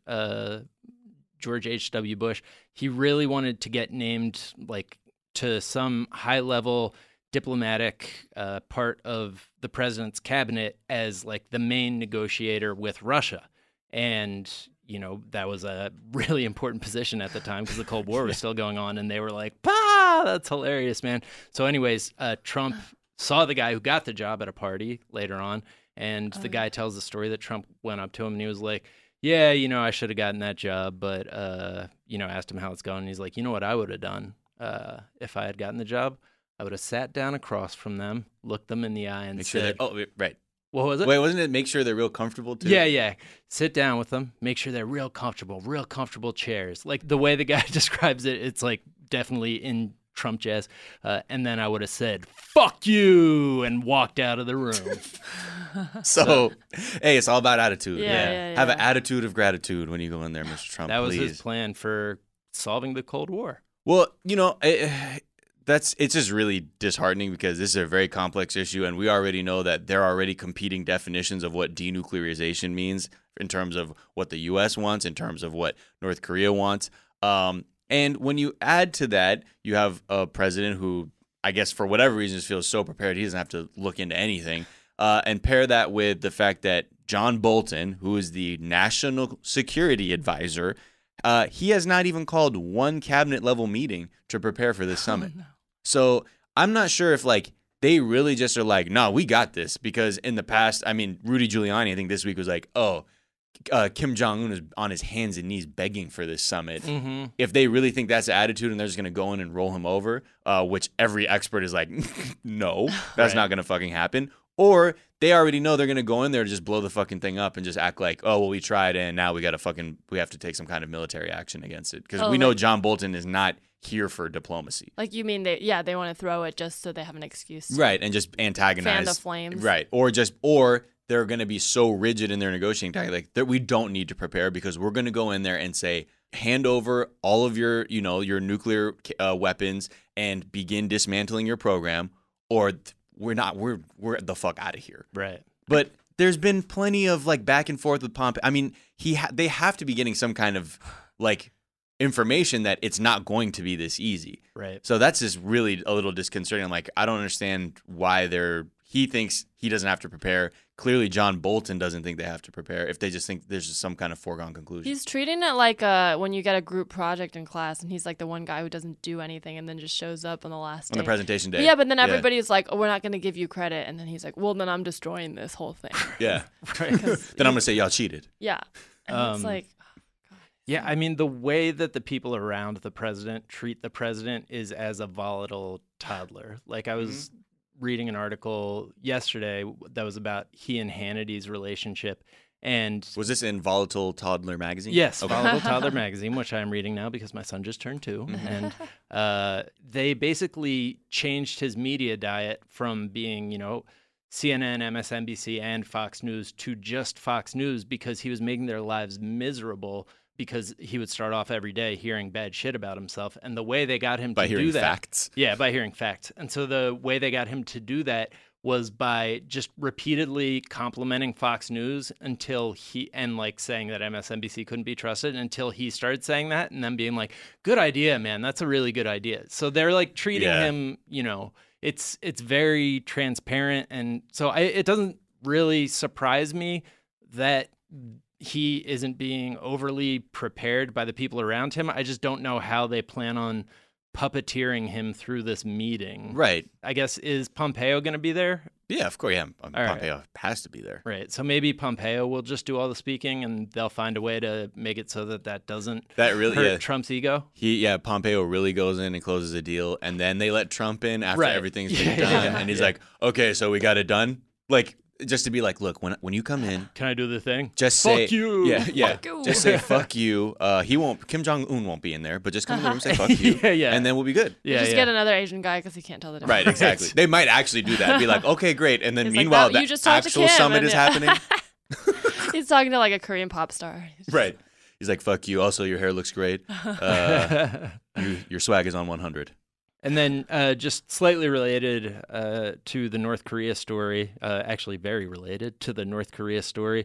E: George H.W. Bush, he really wanted to get named like to some high-level diplomatic part of the president's cabinet as like the main negotiator with Russia. And, you know, that was a really important position at the time because the Cold War was still going on. And they were like, that's hilarious, man. So anyways, Trump saw the guy who got the job at a party later on. And the guy tells the story that Trump went up to him and he was like, yeah, you know, I should have gotten that job. But, you know, asked him how it's going. And he's like, you know what I would have done? If I had gotten the job, I would have sat down across from them, looked them in the eye, and said,
H: right.
E: What was it?
H: Wait, wasn't it make sure they're real comfortable too?
E: Yeah. Sit down with them, make sure they're real comfortable chairs. Like the way the guy describes it, it's like definitely in Trump jazz. And then I would have said, fuck you, and walked out of the room.
H: So, hey, it's all about attitude.
G: Yeah.
H: Have an attitude of gratitude when you go in there, Mr. Trump.
E: That was
H: please.
E: his plan for solving the Cold War.
H: Well, you know, it's just really disheartening because this is a very complex issue, and we already know that there are already competing definitions of what denuclearization means in terms of what the U.S. wants, in terms of what North Korea wants. And when you add to that, you have a president who, I guess for whatever reasons, feels so prepared he doesn't have to look into anything, and pair that with the fact that John Bolton, who is the National Security Advisor, he has not even called one cabinet level meeting to prepare for this summit.
G: Oh, no.
H: So I'm not sure if like they really just are like, no, we got this. Because in the past, I mean, Rudy Giuliani, I think this week was like, Kim Jong-un is on his hands and knees begging for this summit.
E: Mm-hmm.
H: If they really think that's the attitude and they're just going to go in and roll him over, which every expert is like, no, that's not going to fucking happen. Or they already know they're going to go in there to just blow the fucking thing up and just act like, oh, well, we tried and now we have to take some kind of military action against it. Because we know John Bolton is not here for diplomacy.
G: Like you mean they want to throw it just so they have an excuse.
H: Right, and just antagonize.
G: Fan the flames.
H: Right, or they're going to be so rigid in their negotiating tactic like that we don't need to prepare because we're going to go in there and say, hand over all of your nuclear weapons and begin dismantling your program, or we're the fuck out of here.
E: Right.
H: But there's been plenty of like back and forth with Pompeo. I mean, they have to be getting some kind of like information that it's not going to be this easy.
E: Right.
H: So that's just really a little disconcerting. I'm like, I don't understand why he thinks he doesn't have to prepare. Clearly, John Bolton doesn't think they have to prepare if they just think there's just some kind of foregone conclusion.
G: He's treating it like when you get a group project in class and he's like the one guy who doesn't do anything and then just shows up on the last day.
H: On the presentation day.
G: Yeah, but then everybody's like, oh, we're not going to give you credit. And then he's like, well, then I'm destroying this whole thing.
H: Yeah. Then I'm going to say y'all cheated.
G: Yeah. And it's like...
E: Yeah, I mean, the way that the people around the president treat the president is as a volatile toddler. Like I was reading an article yesterday that was about he and Hannity's relationship. And
H: was this in Volatile Toddler Magazine?
E: Yes, okay. Volatile Toddler Magazine, which I'm reading now because my son just turned 2. Mm-hmm. And they basically changed his media diet from being, CNN, MSNBC, and Fox News to just Fox News because he was making their lives miserable because he would start off every day hearing bad shit about himself. And the way they got him to do that...
H: By hearing facts.
E: Yeah, by hearing facts. And so the way they got him to do that was by just repeatedly complimenting Fox News until saying that MSNBC couldn't be trusted until he started saying that and then being like, good idea, man. That's a really good idea. So they're like treating him, it's very transparent. And so it doesn't really surprise me that he isn't being overly prepared by the people around him. I just don't know how they plan on puppeteering him through this meeting.
H: Right.
E: I guess, is Pompeo going to be there?
H: Yeah, of course. Yeah, Pompeo has to be there.
E: Right. So maybe Pompeo will just do all the speaking and they'll find a way to make it so that doesn't hurt Trump's ego.
H: Pompeo really goes in and closes a deal and then they let Trump in after everything's been done. And he's like, okay, so we got it done. Like, just to be like, look, when you come in,
E: can I do the thing?
H: Just say
E: fuck you.
H: Yeah.
G: Fuck you.
H: Just say fuck you. Kim Jong-un won't be in there, but just come in the room and say fuck you, and then we'll be good.
G: Yeah, just get another Asian guy because he can't tell the difference.
H: Right, exactly. They might actually do that. Be like, okay, great, and then
G: He's
H: meanwhile,
G: like,
H: the actual summit is happening.
G: He's talking to like a Korean pop star.
H: Right. He's like, fuck you. Also, your hair looks great. Your swag is on 100.
E: And then just slightly related to the North Korea story, actually very related to the North Korea story,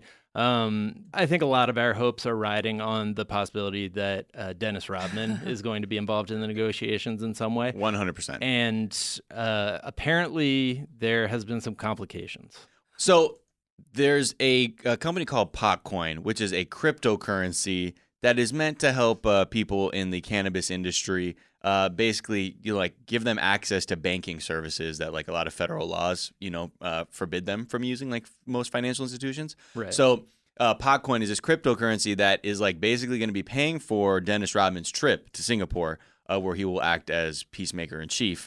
E: I think a lot of our hopes are riding on the possibility that Dennis Rodman is going to be involved in the negotiations in some way.
H: 100%.
E: And apparently there has been some complications.
H: So there's a company called Potcoin, which is a cryptocurrency that is meant to help people in the cannabis industry. Basically, give them access to banking services that like a lot of federal laws, forbid them from using, like most financial institutions.
E: Right.
H: So Potcoin is this cryptocurrency that is like basically going to be paying for Dennis Rodman's trip to Singapore, where he will act as peacemaker in chief.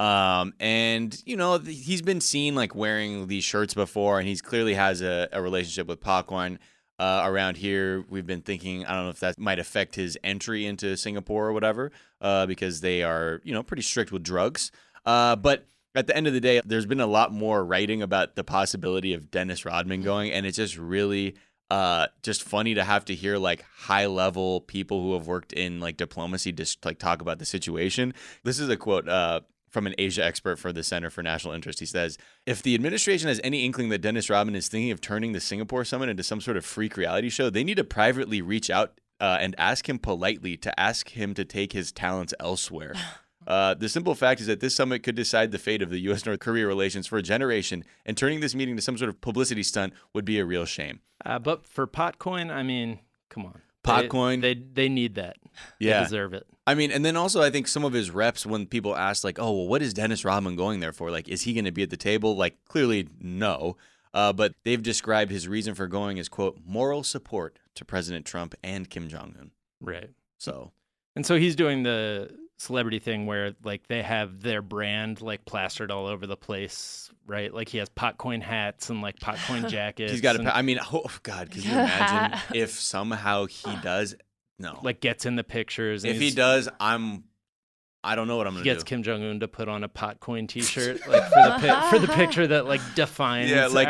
H: And he's been seen like wearing these shirts before, and he's clearly has a relationship with Potcoin. Around here, we've been thinking, I don't know if that might affect his entry into Singapore or whatever, because they are, pretty strict with drugs. But at the end of the day, there's been a lot more writing about the possibility of Dennis Rodman going, and it's just really just funny to have to hear like high level people who have worked in like diplomacy just like talk about the situation. This is a quote from an Asia expert for the Center for National Interest. He says, if the administration has any inkling that Dennis Rodman is thinking of turning the Singapore summit into some sort of freak reality show, they need to privately reach out and ask him politely to ask him to take his talents elsewhere. The simple fact is that this summit could decide the fate of the U.S.-North Korea relations for a generation, and turning this meeting to some sort of publicity stunt would be a real shame.
E: But for Potcoin, I mean, come on.
H: Potcoin.
E: They need that.
H: Yeah.
E: They deserve it.
H: I mean, and then also I think some of his reps, when people ask like, oh, well, what is Dennis Rodman going there for? Like, is he going to be at the table? Like, clearly no. But they've described his reason for going as, quote, moral support to President Trump and Kim Jong-un.
E: Right.
H: So
E: he's doing the celebrity thing where like they have their brand like plastered all over the place, right? Like he has Potcoin hats and like Potcoin jackets.
H: He's got I mean, oh God, can you imagine if somehow he does? No,
E: like gets in the pictures.
H: If he does, I don't know what I'm going to do.
E: He gets Kim Jong-un to put on a Potcoin T-shirt like for the picture that like defines
H: like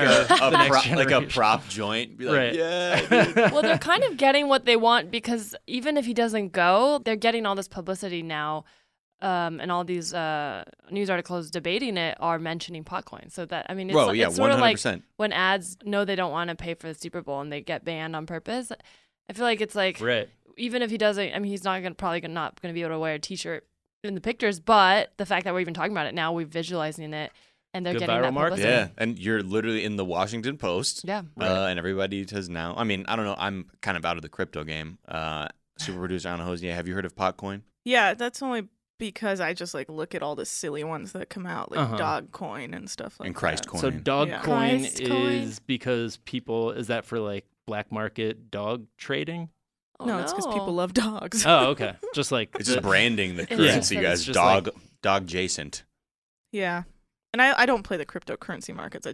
H: a prop joint. Be like,
E: right.
H: Yeah.
G: Well, they're kind of getting what they want because even if he doesn't go, they're getting all this publicity now, and all these news articles debating it are mentioning Potcoin. So that it's sort 100%. Of like when ads know they don't want to pay for the Super Bowl and they get banned on purpose. I feel like it's like
E: right.
G: Even if he doesn't, he's not not going to be able to wear a T-shirt in the pictures, but the fact that we're even talking about it now, we're visualizing it, and they're getting that publicity.
H: Yeah, and you're literally in the Washington Post.
G: Yeah,
H: and everybody has now. I mean, I don't know. I'm kind of out of the crypto game. Super producer Anna Hosier, have you heard of Potcoin?
M: Yeah, that's only because I just like look at all the silly ones that come out, like Dogcoin and stuff like
H: and Christ
M: that.
H: Coin.
E: So Dogcoin is because people is that for like black market dog trading?
M: Oh, no, it's because people love dogs.
E: Oh, okay. Just like
H: it's just branding the currency, guys. Dog adjacent.
M: Yeah, and I don't play the cryptocurrency markets.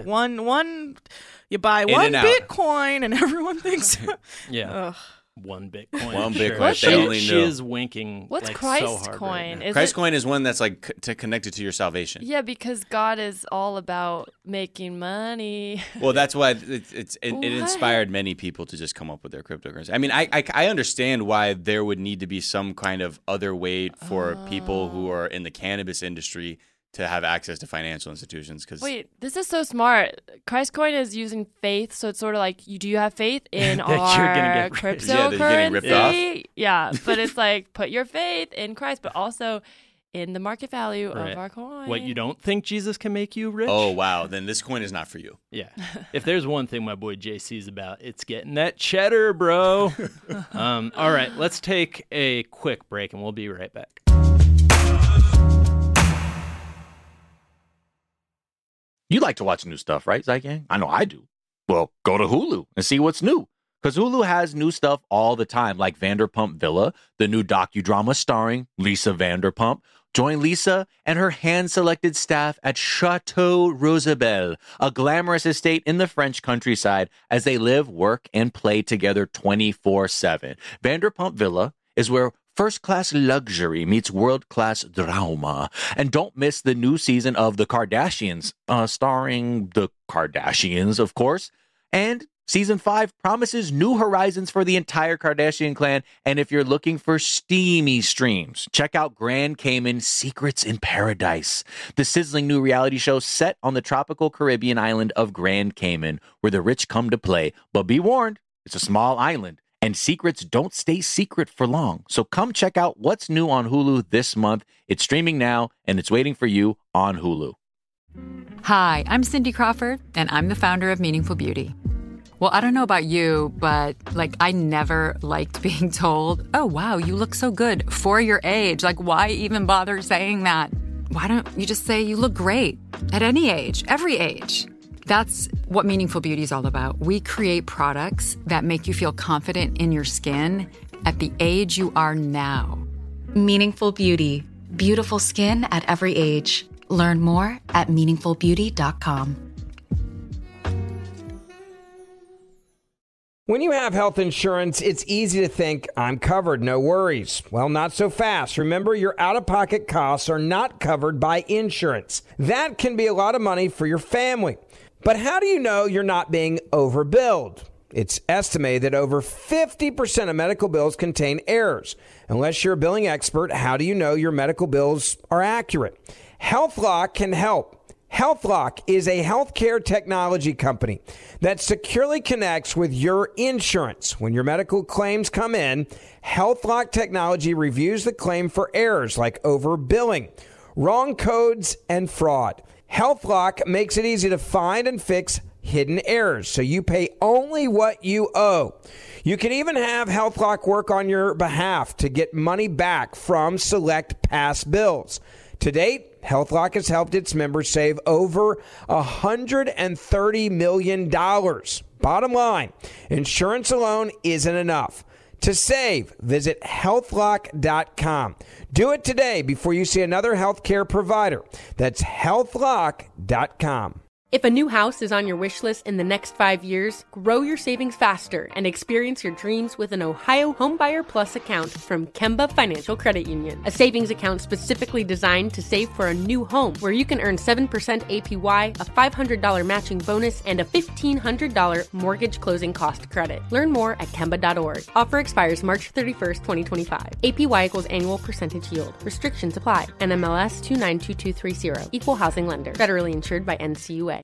M: One you buy one Bitcoin and everyone thinks.
E: Yeah.
M: Ugh.
E: One Bitcoin.
H: One Bitcoin.
E: She is winking.
G: What's
E: like,
G: Christ
E: so hard
G: coin?
E: Right
H: Christ coin is one that's like to connect it to your salvation.
G: Yeah, because God is all about making money.
H: Well, that's why it inspired many people to just come up with their cryptocurrency. I mean, I understand why there would need to be some kind of other way for people who are in the cannabis industry to have access to financial institutions.
G: Wait, this is so smart. Christ coin is using faith, so it's sort of like, do you have faith in our cryptocurrency? Yeah, but it's like, put your faith in Christ, but also in the market value of our coin.
E: What, you don't think Jesus can make you rich?
H: Oh, wow. Then this coin is not for you.
E: Yeah. If there's one thing my boy JC's about, it's getting that cheddar, bro. All right, let's take a quick break, and we'll be right back.
A: You like to watch new stuff, right, Zygang? I know I do. Well, go to Hulu and see what's new. Because Hulu has new stuff all the time, like Vanderpump Villa, the new docudrama starring Lisa Vanderpump, Join Lisa and her hand-selected staff at Chateau Rosabelle, a glamorous estate in the French countryside, as they live, work, and play together 24/7. Vanderpump Villa is where first-class luxury meets world-class drama. And don't miss the new season of The Kardashians, starring the Kardashians, of course. And Season 5 promises new horizons for the entire Kardashian clan, and if you're looking for steamy streams, check out Grand Cayman Secrets in Paradise, the sizzling new reality show set on the tropical Caribbean island of Grand Cayman, where the rich come to play. But be warned, it's a small island, and secrets don't stay secret for long. So come check out what's new on Hulu this month. It's streaming now, and it's waiting for you on Hulu.
I: Hi, I'm Cindy Crawford, and I'm the founder of Meaningful Beauty. Well, I don't know about you, but I never liked being told, oh, wow, you look so good for your age. Why even bother saying that? Why don't you just say you look great at any age, every age? That's what Meaningful Beauty is all about. We create products that make you feel confident in your skin at the age you are now.
J: Meaningful Beauty. Beautiful skin at every age. Learn more at meaningfulbeauty.com.
K: When you have health insurance, it's easy to think, I'm covered, no worries. Well, not so fast. Remember, your out-of-pocket costs are not covered by insurance. That can be a lot of money for your family. But how do you know you're not being overbilled? It's estimated that over 50% of medical bills contain errors. Unless you're a billing expert, how do you know your medical bills are accurate? HealthLock can help. HealthLock is a healthcare technology company that securely connects with your insurance. When your medical claims come in, HealthLock technology reviews the claim for errors like overbilling, wrong codes, and fraud. HealthLock makes it easy to find and fix hidden errors, so you pay only what you owe. You can even have HealthLock work on your behalf to get money back from select past bills. To date, HealthLock has helped its members save over $130 million. Bottom line, insurance alone isn't enough. To save, visit healthlock.com. Do it today before you see another healthcare provider. That's healthlock.com.
C: If a new house is on your wish list in the next 5 years, grow your savings faster and experience your dreams with an Ohio Homebuyer Plus account from Kemba Financial Credit Union. A savings account specifically designed to save for a new home, where you can earn 7% APY, a $500 matching bonus, and a $1,500 mortgage closing cost credit. Learn more at Kemba.org. Offer expires March 31st, 2025. APY equals annual percentage yield. Restrictions apply. NMLS 292230. Equal housing lender. Federally insured by NCUA.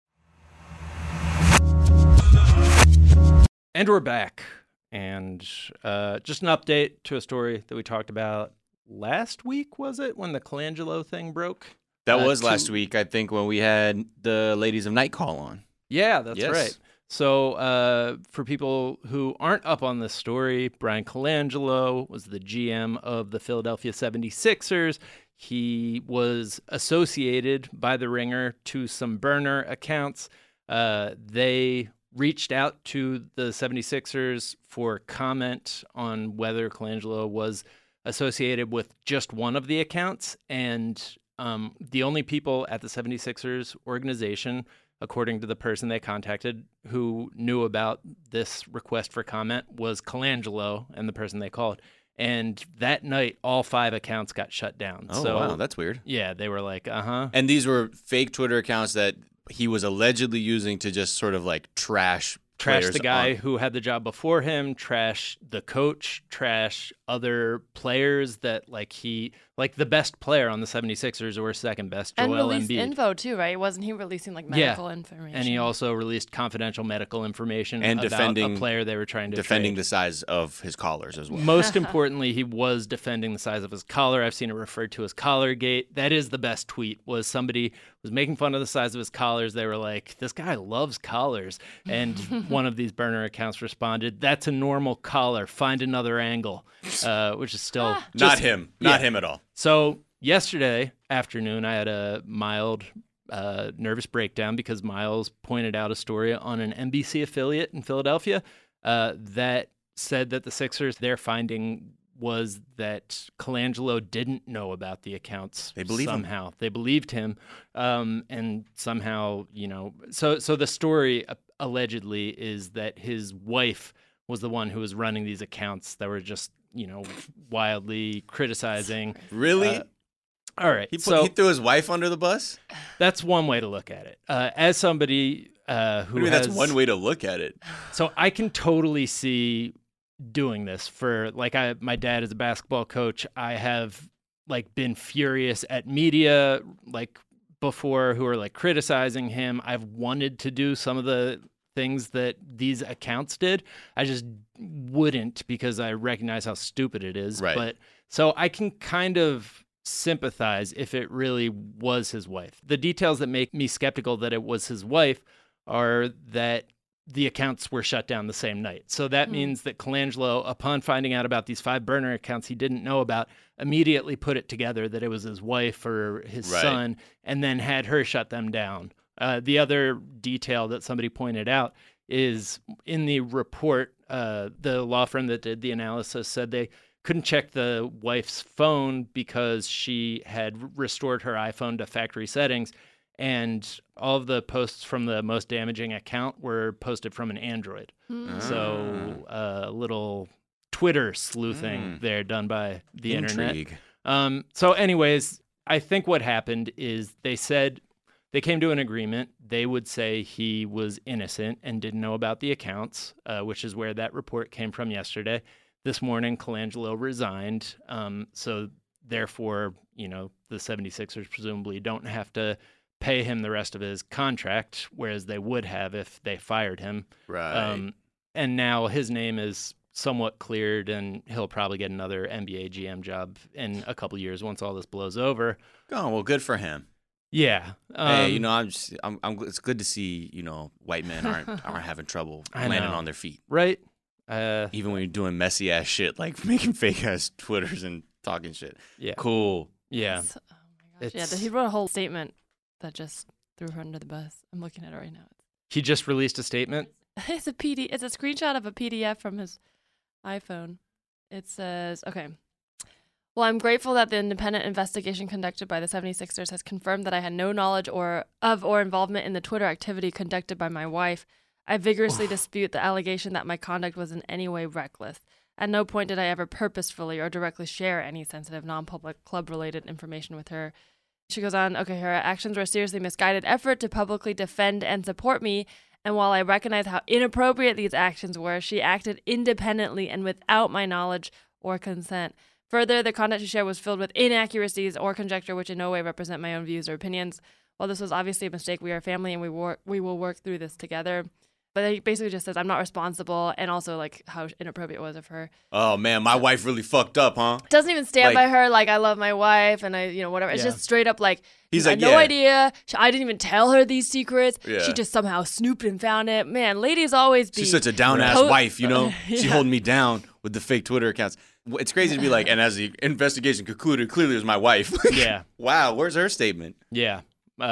E: And we're back. And just an update to a story that we talked about last week, was it? When the Colangelo thing broke?
H: That was last week, I think, when we had the Ladies of Night Call on.
E: Yeah, that's right. So for people who aren't up on this story, Brian Colangelo was the GM of the Philadelphia 76ers. He was associated by The Ringer to some burner accounts. They reached out to the 76ers for comment on whether Colangelo was associated with just one of the accounts. And the only people at the 76ers organization, according to the person they contacted, who knew about this request for comment was Colangelo and the person they called. And that night, all 5 accounts got shut down.
H: Oh, wow. That's weird.
E: Yeah, they were like, uh-huh.
H: And these were fake Twitter accounts that he was allegedly using to just sort of like trash
E: the guy who had the job before him, trash the coach, trash other players that like the best player on the 76ers or second best, Joel Embiid.
G: And released info too, right? Wasn't he releasing medical information?
E: And he also released confidential medical information
H: and
E: about a player they were trying to
H: defending
E: trade.
H: The size of his collars as well.
E: Most importantly, he was defending the size of his collar. I've seen it referred to as Collargate. That is the best tweet, was somebody was making fun of the size of his collars. They were like, this guy loves collars. And one of these burner accounts responded, that's a normal collar. Find another angle, which is still
H: not him at all.
E: So yesterday afternoon, I had a mild nervous breakdown because Miles pointed out a story on an NBC affiliate in Philadelphia that said that the Sixers, they're finding was that Colangelo didn't know about the accounts.
H: They believe
E: somehow. They believed him, and somehow, So the story allegedly is that his wife was the one who was running these accounts that were just, wildly criticizing.
H: Really?
E: All right.
H: He threw his wife under the bus?
E: That's one way to look at it. As somebody who
H: that's one way to look at it.
E: So I can totally see doing this for, my dad is a basketball coach. I have, been furious at media, before, who are, criticizing him. I've wanted to do some of the things that these accounts did. I just wouldn't because I recognize how stupid it is.
H: Right.
E: But so I can kind of sympathize if it really was his wife. The details that make me skeptical that it was his wife are that the accounts were shut down the same night. So that means that Colangelo, upon finding out about these 5 burner accounts he didn't know about, immediately put it together that it was his wife or his son, and then had her shut them down. The other detail that somebody pointed out is in the report, the law firm that did the analysis said they couldn't check the wife's phone because she had restored her iPhone to factory settings, and all of the posts from the most damaging account were posted from an Android. So a little Twitter sleuthing there done by the internet. So anyways, I think what happened is they said they came to an agreement. They would say he was innocent and didn't know about the accounts, which is where that report came from yesterday. This morning, Colangelo resigned. So therefore, the 76ers presumably don't have to pay him the rest of his contract, whereas they would have if they fired him.
H: Right.
E: And now his name is somewhat cleared, and he'll probably get another NBA GM job in a couple years once all this blows over.
H: Oh, well, good for him.
E: Yeah.
H: Hey, it's good to see, white men aren't having trouble landing on their feet.
E: Right.
H: Even when you're doing messy ass shit like making fake ass Twitters and talking shit.
E: Yeah.
H: Cool.
E: Yeah.
G: Oh my gosh. Yeah, he wrote a whole statement that just threw her under the bus. I'm looking at it right now.
E: He just released a statement?
G: It's a screenshot of a PDF from his iPhone. It says, okay. Well, I'm grateful that the independent investigation conducted by the 76ers has confirmed that I had no knowledge or involvement in the Twitter activity conducted by my wife. I vigorously dispute the allegation that my conduct was in any way reckless. At no point did I ever purposefully or directly share any sensitive, non-public club-related information with her. She goes on, okay, her actions were a seriously misguided effort to publicly defend and support me, and while I recognize how inappropriate these actions were, she acted independently and without my knowledge or consent. Further, the content she shared was filled with inaccuracies or conjecture which in no way represent my own views or opinions. While this was obviously a mistake, we are a family and we will work through this together. But he basically just says, I'm not responsible, and also, how inappropriate it was of her.
H: Oh, man, my wife really fucked up, huh?
G: Doesn't even stand by her, I love my wife, and whatever. It's just straight up,
H: he's
G: like, no idea. I didn't even tell her these secrets. Yeah. She just somehow snooped and found it. Man, ladies always be.
H: She's such a down-ass wife, She holding me down with the fake Twitter accounts. It's crazy to be like, and as the investigation concluded, clearly it was my wife.
E: Yeah.
H: Wow, where's her statement?
E: Yeah.
G: He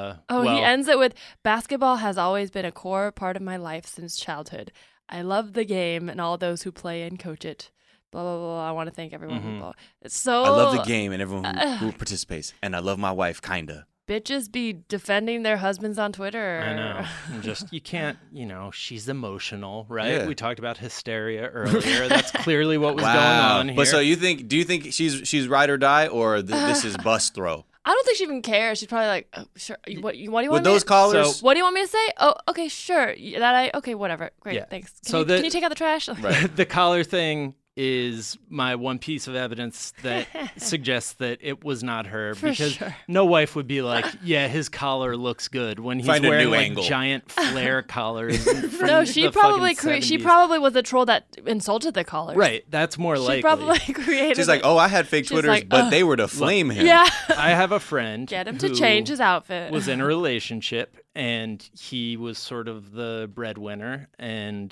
G: ends it with, basketball has always been a core part of my life since childhood. I love the game and all those who play and coach it. Blah, blah, blah. I want to thank everyone who It's so.
H: I love the game and everyone who participates. And I love my wife, kinda.
G: Bitches be defending their husbands on Twitter.
E: I know. You can't, she's emotional, right? Yeah. We talked about hysteria earlier. That's clearly what was going on here.
H: But so do you think she's ride or die, or this is bust throw?
G: I don't think she even cares. She's probably like, oh, sure. What do you want
H: with those callers?
G: What do you want me to say? Oh, okay, sure. Okay, whatever. Great, thanks. Can you take out the trash?
E: Right. The collar thing is my one piece of evidence that suggests that it was not her, because no wife would be like, yeah, his collar looks good when he's wearing giant flare collars.
G: No, she probably was the troll that insulted the collars.
E: Right, that's more likely.
G: She probably created.
H: She's like, oh, I had fake Twitters, but they were to flame him.
G: Yeah,
E: I have a friend.
G: Get him to change his outfit.
E: Was in a relationship, and he was sort of the breadwinner, and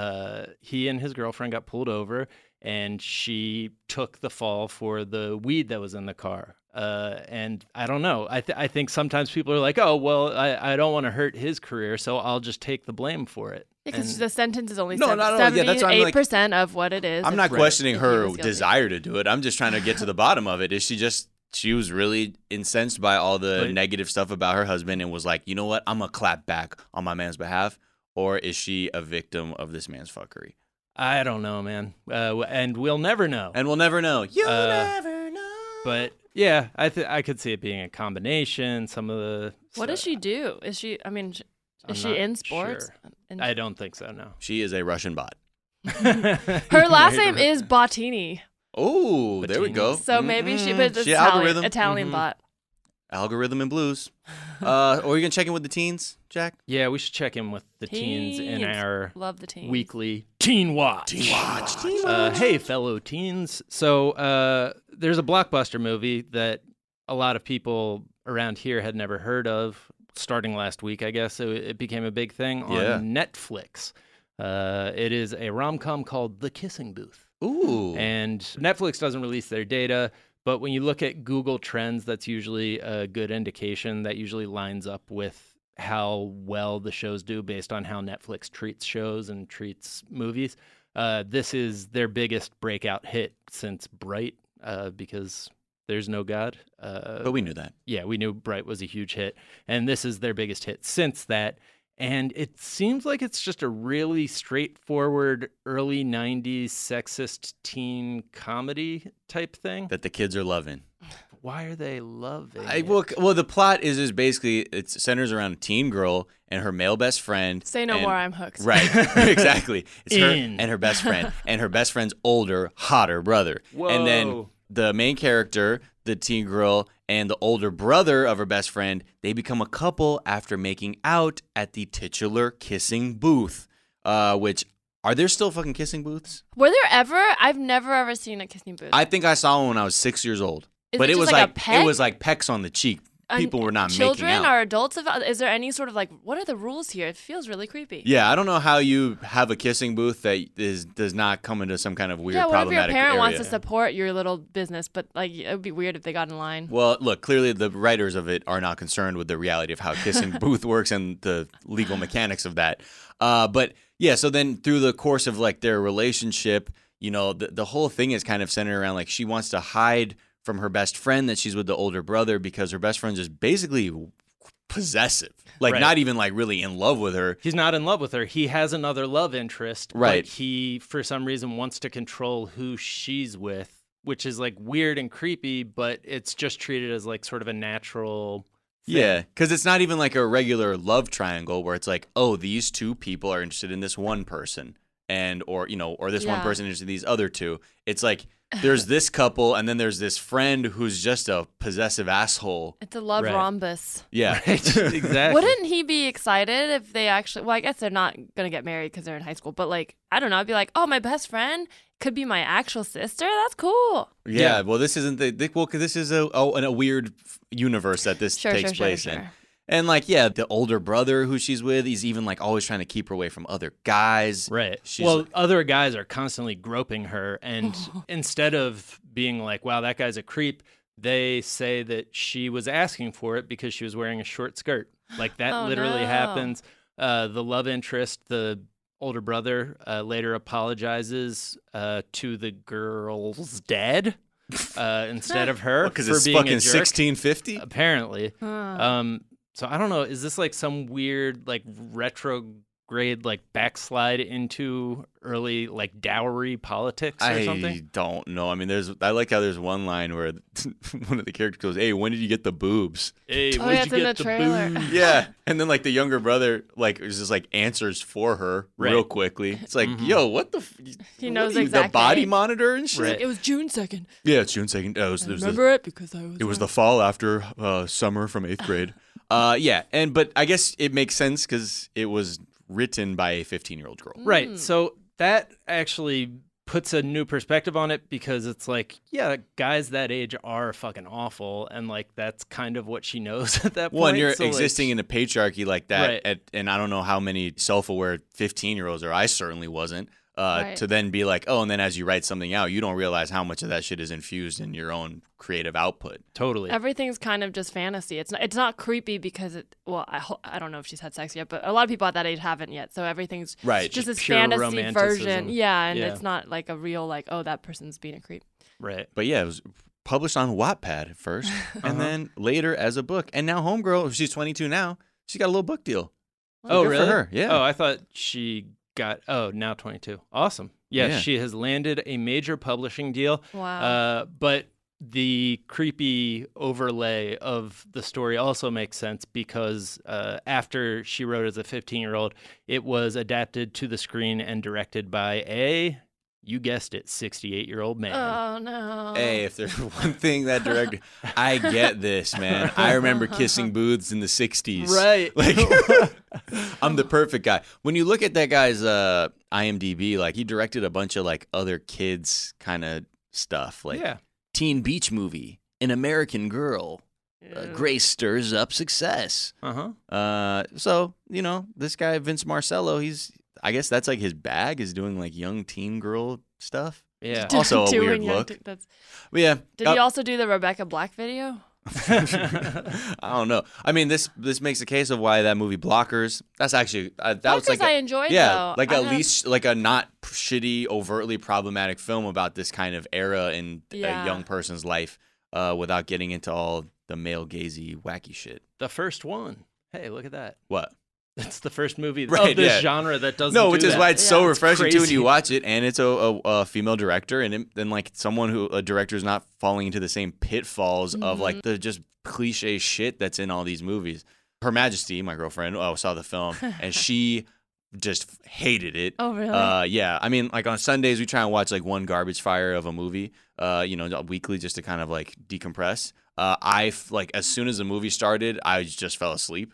E: he and his girlfriend got pulled over. And she took the fall for the weed that was in the car. And I don't know. I think sometimes people are like, oh, well, I don't want to hurt his career, so I'll just take the blame for it.
G: Because the sentence is only 78% of what it is.
H: I'm not questioning her desire to do it. I'm just trying to get to the bottom of it. Is she was really incensed by all the negative stuff about her husband and was like, you know what, I'm going to clap back on my man's behalf? Or is she a victim of this man's fuckery?
E: I don't know, man. And we'll never know.
H: And we'll never know. You'll never know.
E: But yeah, I could see it being a combination. Some of the
G: What does she do? Is she in sports?
E: Sure. I don't think so, no.
H: She is a Russian bot.
G: Her last name is Bottini.
H: Oh, there we go.
G: So maybe she was Italian bot.
H: Algorithm and blues. Are you going to check in with the teens, Jack?
E: Yeah, we should check in with the teens in our
G: Love the teens.
E: Weekly Teen Watch. Hey, fellow teens. So there's a blockbuster movie that a lot of people around here had never heard of starting last week, I guess. So it became a big thing on Netflix. It is a rom-com called The Kissing Booth.
H: Ooh.
E: And Netflix doesn't release their data, but when you look at Google Trends, that's usually a good indication. That usually lines up with how well the shows do based on how Netflix treats shows and treats movies. This is their biggest breakout hit since Bright, because there's no God.
H: But we knew that.
E: Yeah, we knew Bright was a huge hit. And this is their biggest hit since that. And it seems like it's just a really straightforward early 90s sexist teen comedy type thing.
H: That the kids are loving.
E: Why are they loving
H: Well, the plot is basically, it centers around a teen girl and her male best friend.
G: Say no more, I'm hooked.
H: Right, exactly. It's her and her best friend. And her best friend's older, hotter brother.
E: Whoa.
H: And then the main character, the teen girl, and the older brother of her best friend, they become a couple after making out at the titular kissing booth. Which, are there still fucking kissing booths?
G: Were there ever? I've never ever seen a kissing booth.
H: I think I saw one when I was 6 years old.
G: But it was
H: like pecks on the cheek. People were not making out.
G: Children or adults? Is there any sort of what are the rules here? It feels really creepy.
H: Yeah, I don't know how you have a kissing booth that does not come into some kind of weird problematic area.
G: Yeah, what if your parent wants to support your little business, but it would be weird if they got in line.
H: Well, look, clearly the writers of it are not concerned with the reality of how a kissing booth works and the legal mechanics of that. But yeah, so then through the course of their relationship, the whole thing is kind of centered around she wants to hide from her best friend that she's with the older brother because her best friend's just basically possessive. Not even really in love with her.
E: He's not in love with her. He has another love interest.
H: Right.
E: But he, for some reason, wants to control who she's with, which is weird and creepy, but it's just treated as sort of a natural thing.
H: Yeah, because it's not even a regular love triangle where it's these two people are interested in this one person or this one person interested in these other two. It's there's this couple, and then there's this friend who's just a possessive asshole.
G: It's a love rhombus.
H: Yeah,
E: right. Exactly.
G: Wouldn't he be excited if they actually? Well, I guess they're not gonna get married because they're in high school. But I don't know. I'd be oh, my best friend could be my actual sister. That's cool.
H: Yeah. Well, this isn't because this is a weird universe that this takes place in. And the older brother who she's with, he's even always trying to keep her away from other guys.
E: Right. Other guys are constantly groping her, and instead of being wow, that guy's a creep, they say that she was asking for it because she was wearing a short skirt. That literally happens. The love interest, the older brother, later apologizes to the girl's dad instead of her
H: because
E: it's
H: fucking 1650.
E: Apparently. So I don't know. Is this some weird retrograde backslide into early dowry politics or something?
H: I don't know. I mean, I like how there's one line where one of the characters goes, "Hey, when did you get the boobs?"
E: Hey, when did you get the boobs?
H: Yeah, and then the younger brother is just answers for her real quickly. It's yo, what the?
G: He knows
H: the body monitor and shit.
G: Right. It was June 2nd.
H: Yeah, it's June 2nd.
G: I remember it because I was.
H: It was the fall after summer from 8th grade. But I guess it makes sense because it was written by a 15-year-old girl.
E: Right. So that actually puts a new perspective on it because it's guys that age are fucking awful, and that's kind of what she knows at that point.
H: Well, and you're existing in a patriarchy like that,
E: right.
H: And I don't know how many self-aware 15-year-olds are. I certainly wasn't. to then be like, oh, and then as you write something out, you don't realize how much of that shit is infused in your own creative output.
E: Totally.
G: Everything's kind of just fantasy. It's not creepy because I don't know if she's had sex yet, but a lot of people at that age haven't yet. So everything's just this fantasy version. Yeah, and it's not like a real like, oh, that person's being a creep.
E: Right.
H: But yeah, it was published on Wattpad at first, and then later as a book. And now Homegirl, she's 22 now, she got a little book deal.
E: Oh,
H: good
E: really?
H: For her. Yeah.
E: Oh, I thought she got, now 22. Awesome. Yeah, she has landed a major publishing deal.
G: Wow.
E: But the creepy overlay of the story also makes sense because after she wrote as a 15-year-old, it was adapted to the screen and directed by you guessed it, 68-year-old man.
G: Oh, no.
H: Hey, if there's one thing that director... I get this, man. I remember kissing booths in the 60s.
E: Right.
H: Like, I'm the perfect guy. When you look at that guy's IMDb, like, he directed a bunch of, like, other kids kind of stuff. Like, Teen Beach Movie, An American Girl, Grace Stirs Up Success. So, you know, this guy, Vince Marcello, I guess that's like his bag, is doing like young teen girl stuff.
E: Yeah.
H: Also a weird look. But yeah.
G: Did he also do the Rebecca Black video?
H: I don't know. I mean, this makes a case of why that movie Blockers. That's actually that was like
G: I enjoyed.
H: Yeah, though. Like at least like a not shitty, overtly problematic film about this kind of era in a young person's life, without getting into all the male gazy wacky shit.
E: The first one. Hey, look at that.
H: What?
E: It's the first movie of this genre that doesn't
H: which
E: do
H: is
E: that.
H: why it's so refreshing too when you watch it, and it's a female director, and then like a director's not falling into the same pitfalls of like the just cliche shit that's in all these movies. Her Majesty, my girlfriend, saw the film, and she just hated it.
G: Oh, really?
H: Yeah. I mean, like on Sundays we try and watch like one garbage fire of a movie, weekly, just to kind of like decompress. Like as soon as the movie started, I just fell asleep.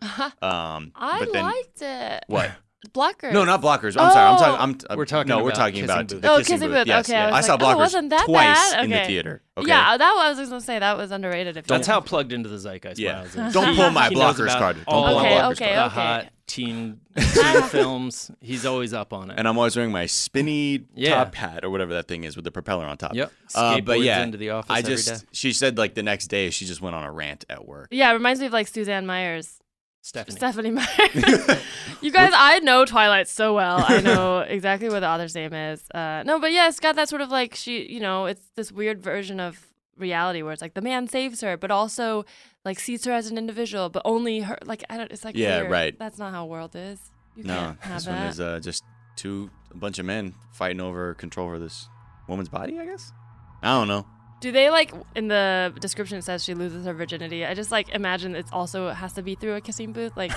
G: I liked it.
H: What?
G: Blockers.
H: No, not Blockers. I'm sorry.
E: We're talking about
H: the Kissing Booth. Yes,
G: okay,
H: I saw Blockers
G: wasn't that
H: twice
G: bad?
H: in the theater. Okay.
G: Yeah, I was going to say that was underrated.
E: That's how plugged into the zeitgeist.
H: Yeah. Don't pull my Blockers card. Don't pull my Blockers card.
E: The hot teen films. He's always up on it.
H: And I'm always wearing my spinny top hat or whatever that thing is with the propeller on top.
E: Yep.
H: But yeah,
E: into the office every day.
H: She said like the next day she just went on a rant at work.
G: Yeah, it reminds me of like Suzanne Myers.
E: Stephanie
G: Myers. You guys, I know Twilight so well. I know exactly what the author's name is. No, but yeah, it's got that sort of like it's this weird version of reality where it's like the man saves her, but also like sees her as an individual, but only her. Like it's like weird.
H: Right.
G: That's not how the world is. You
H: no,
G: can't have
H: this
G: that.
H: one is just a bunch of men fighting over control over this woman's body. I guess. I don't know.
G: Do they like in the description it says she loses her virginity? I just like imagine it also has to be through a kissing booth, like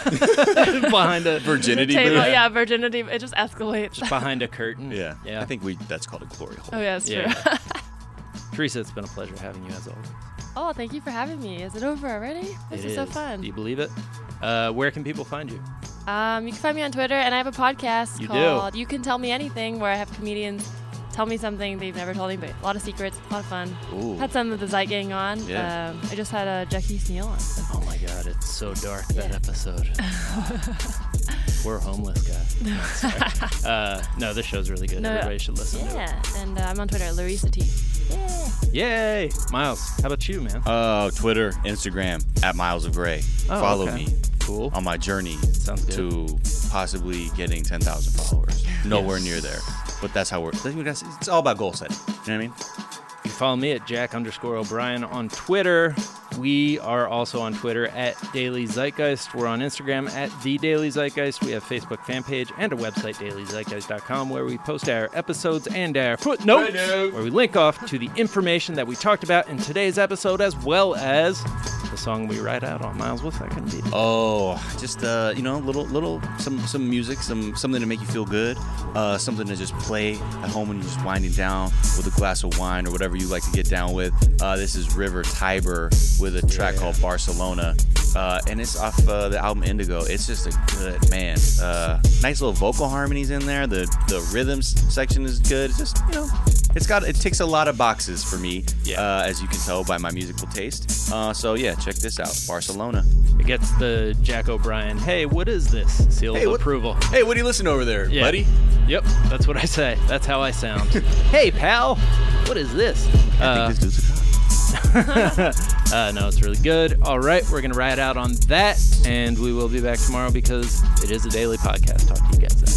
E: behind a
H: virginity
G: table.
H: booth.
G: Yeah, virginity. It just escalates.
E: Just behind a curtain.
H: Yeah. I think that's called a glory hole.
G: Oh yeah, that's true.
E: Teresa, it's been a pleasure having you as always.
G: Oh, thank you for having me. Is it over already? This is so fun.
E: Do you believe it? Where can people find you?
G: You can find me on Twitter, and I have a podcast called You Can Tell Me Anything, where I have comedians tell me something they've never told anybody. A lot of secrets, a lot of fun.
H: Ooh.
G: Had some of the Zeit Gang on.
H: Yeah.
G: I just had Jackie Neal on. So.
E: Oh my God, it's so dark, that episode. Poor homeless guy. No, this show's really good. Everybody should listen to it.
G: Yeah, and I'm on Twitter, Larissa T.
E: Yay! Miles, how about you, man?
H: Twitter, Instagram, @Miles of Gray. Follow me.
E: Cool.
H: On my journey
E: to
H: possibly getting 10,000 followers. Nowhere near there. But that's how it's all about goal setting. You know what I mean?
E: You can follow me at Jack_O'Brien on Twitter. We are also on Twitter @Daily Zeitgeist. We're on Instagram @The Daily Zeitgeist. We have a Facebook fan page and a website, dailyzeitgeist.com, where we post our episodes and our footnotes, where we link off to the information that we talked about in today's episode, as well as the song we write out on. Miles, what's that going to be?
H: Oh, just little some music, something to make you feel good, something to just play at home when you're just winding down with a glass of wine or whatever you like to get down with. This is River Tiber with a track called Barcelona, and it's off the album Indigo. It's just a good, man. Nice little vocal harmonies in there. The rhythms section is good. It's just, it ticks a lot of boxes for me, as you can tell by my musical taste. So yeah, check this out, Barcelona.
E: It gets the Jack O'Brien, hey, what is this? Seal of approval.
H: Hey, what are you listening over there, buddy?
E: Yep, that's what I say. That's how I sound. Hey, pal, what is this?
H: I think this dude's a cop.
E: No, it's really good. All right, we're going to ride out on that, and we will be back tomorrow because it is a daily podcast. Talk to you guys then.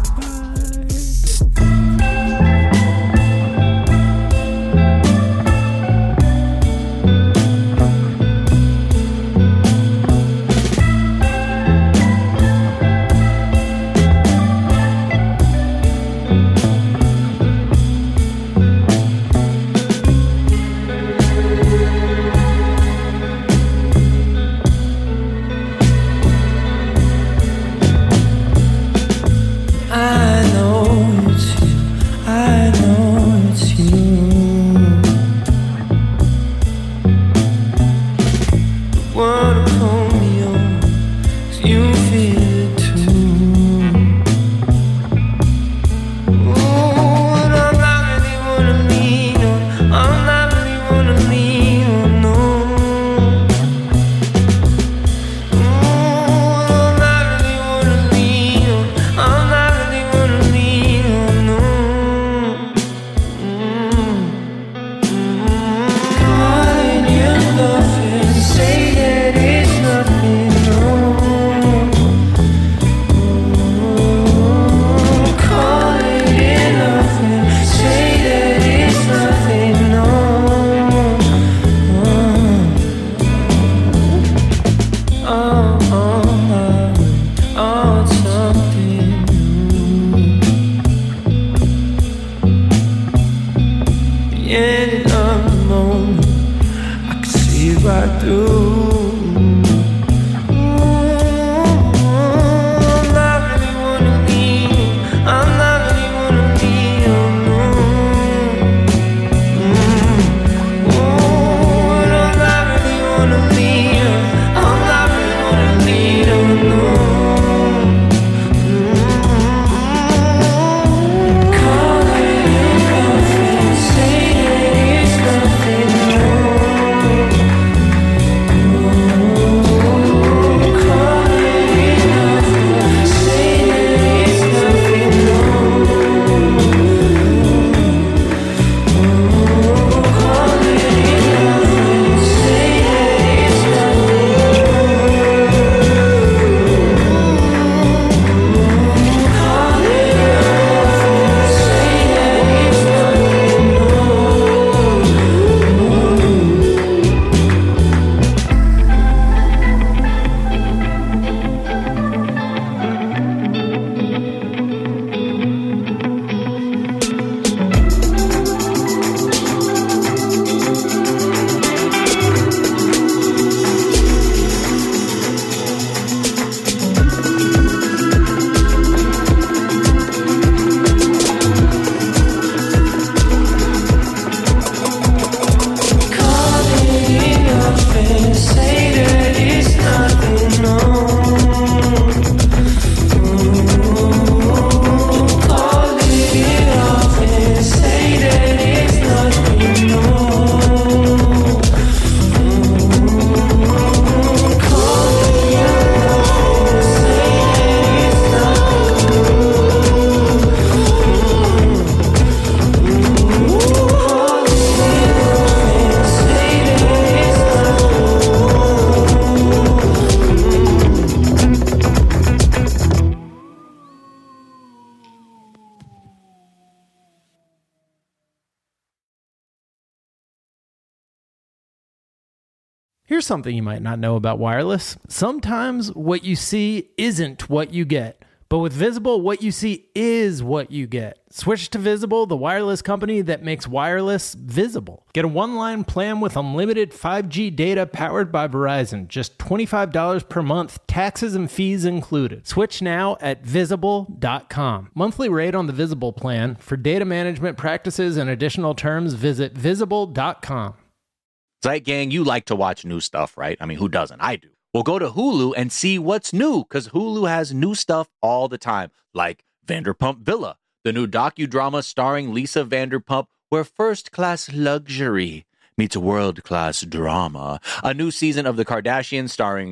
E: Here's something you might not know about wireless. Sometimes what you see isn't what you get. But with Visible, what you see is what you get. Switch to Visible, the wireless company that makes wireless visible. Get a one-line plan with unlimited 5G data powered by Verizon. Just $25 per month, taxes and fees included. Switch now at Visible.com. Monthly rate on the Visible plan. For data management practices and additional terms, visit Visible.com.
A: Zeit Gang, you like to watch new stuff, right? I mean, who doesn't? I do. Well, go to Hulu and see what's new, because Hulu has new stuff all the time, like Vanderpump Villa, the new docudrama starring Lisa Vanderpump, where first-class luxury meets world-class drama. A new season of The Kardashians starring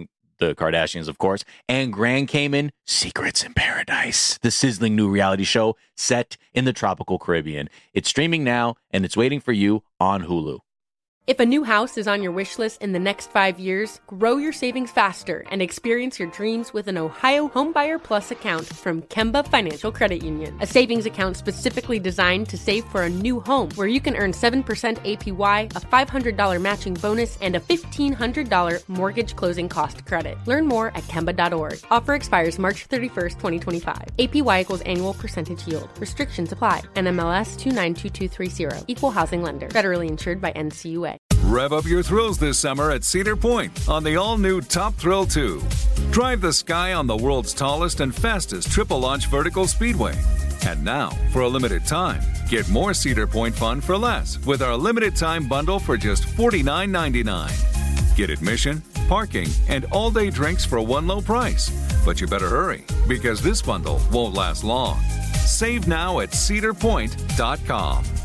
A: the Kardashians, of course, and Grand Cayman, Secrets in Paradise, the sizzling new reality show set in the tropical Caribbean. It's streaming now, and it's waiting for you on Hulu.
C: If a new house is on your wish list in the next 5 years, grow your savings faster and experience your dreams with an Ohio Homebuyer Plus account from Kemba Financial Credit Union. A savings account specifically designed to save for a new home, where you can earn 7% APY, a $500 matching bonus, and a $1,500 mortgage closing cost credit. Learn more at Kemba.org. Offer expires March 31st, 2025. APY equals annual percentage yield. Restrictions apply. NMLS 292230. Equal housing lender. Federally insured by NCUA.
D: Rev up your thrills this summer at Cedar Point on the all-new Top Thrill 2. Drive the sky on the world's tallest and fastest triple-launch vertical speedway. And now, for a limited time, get more Cedar Point fun for less with our limited-time bundle for just $49.99. Get admission, parking, and all-day drinks for one low price. But you better hurry, because this bundle won't last long. Save now at cedarpoint.com.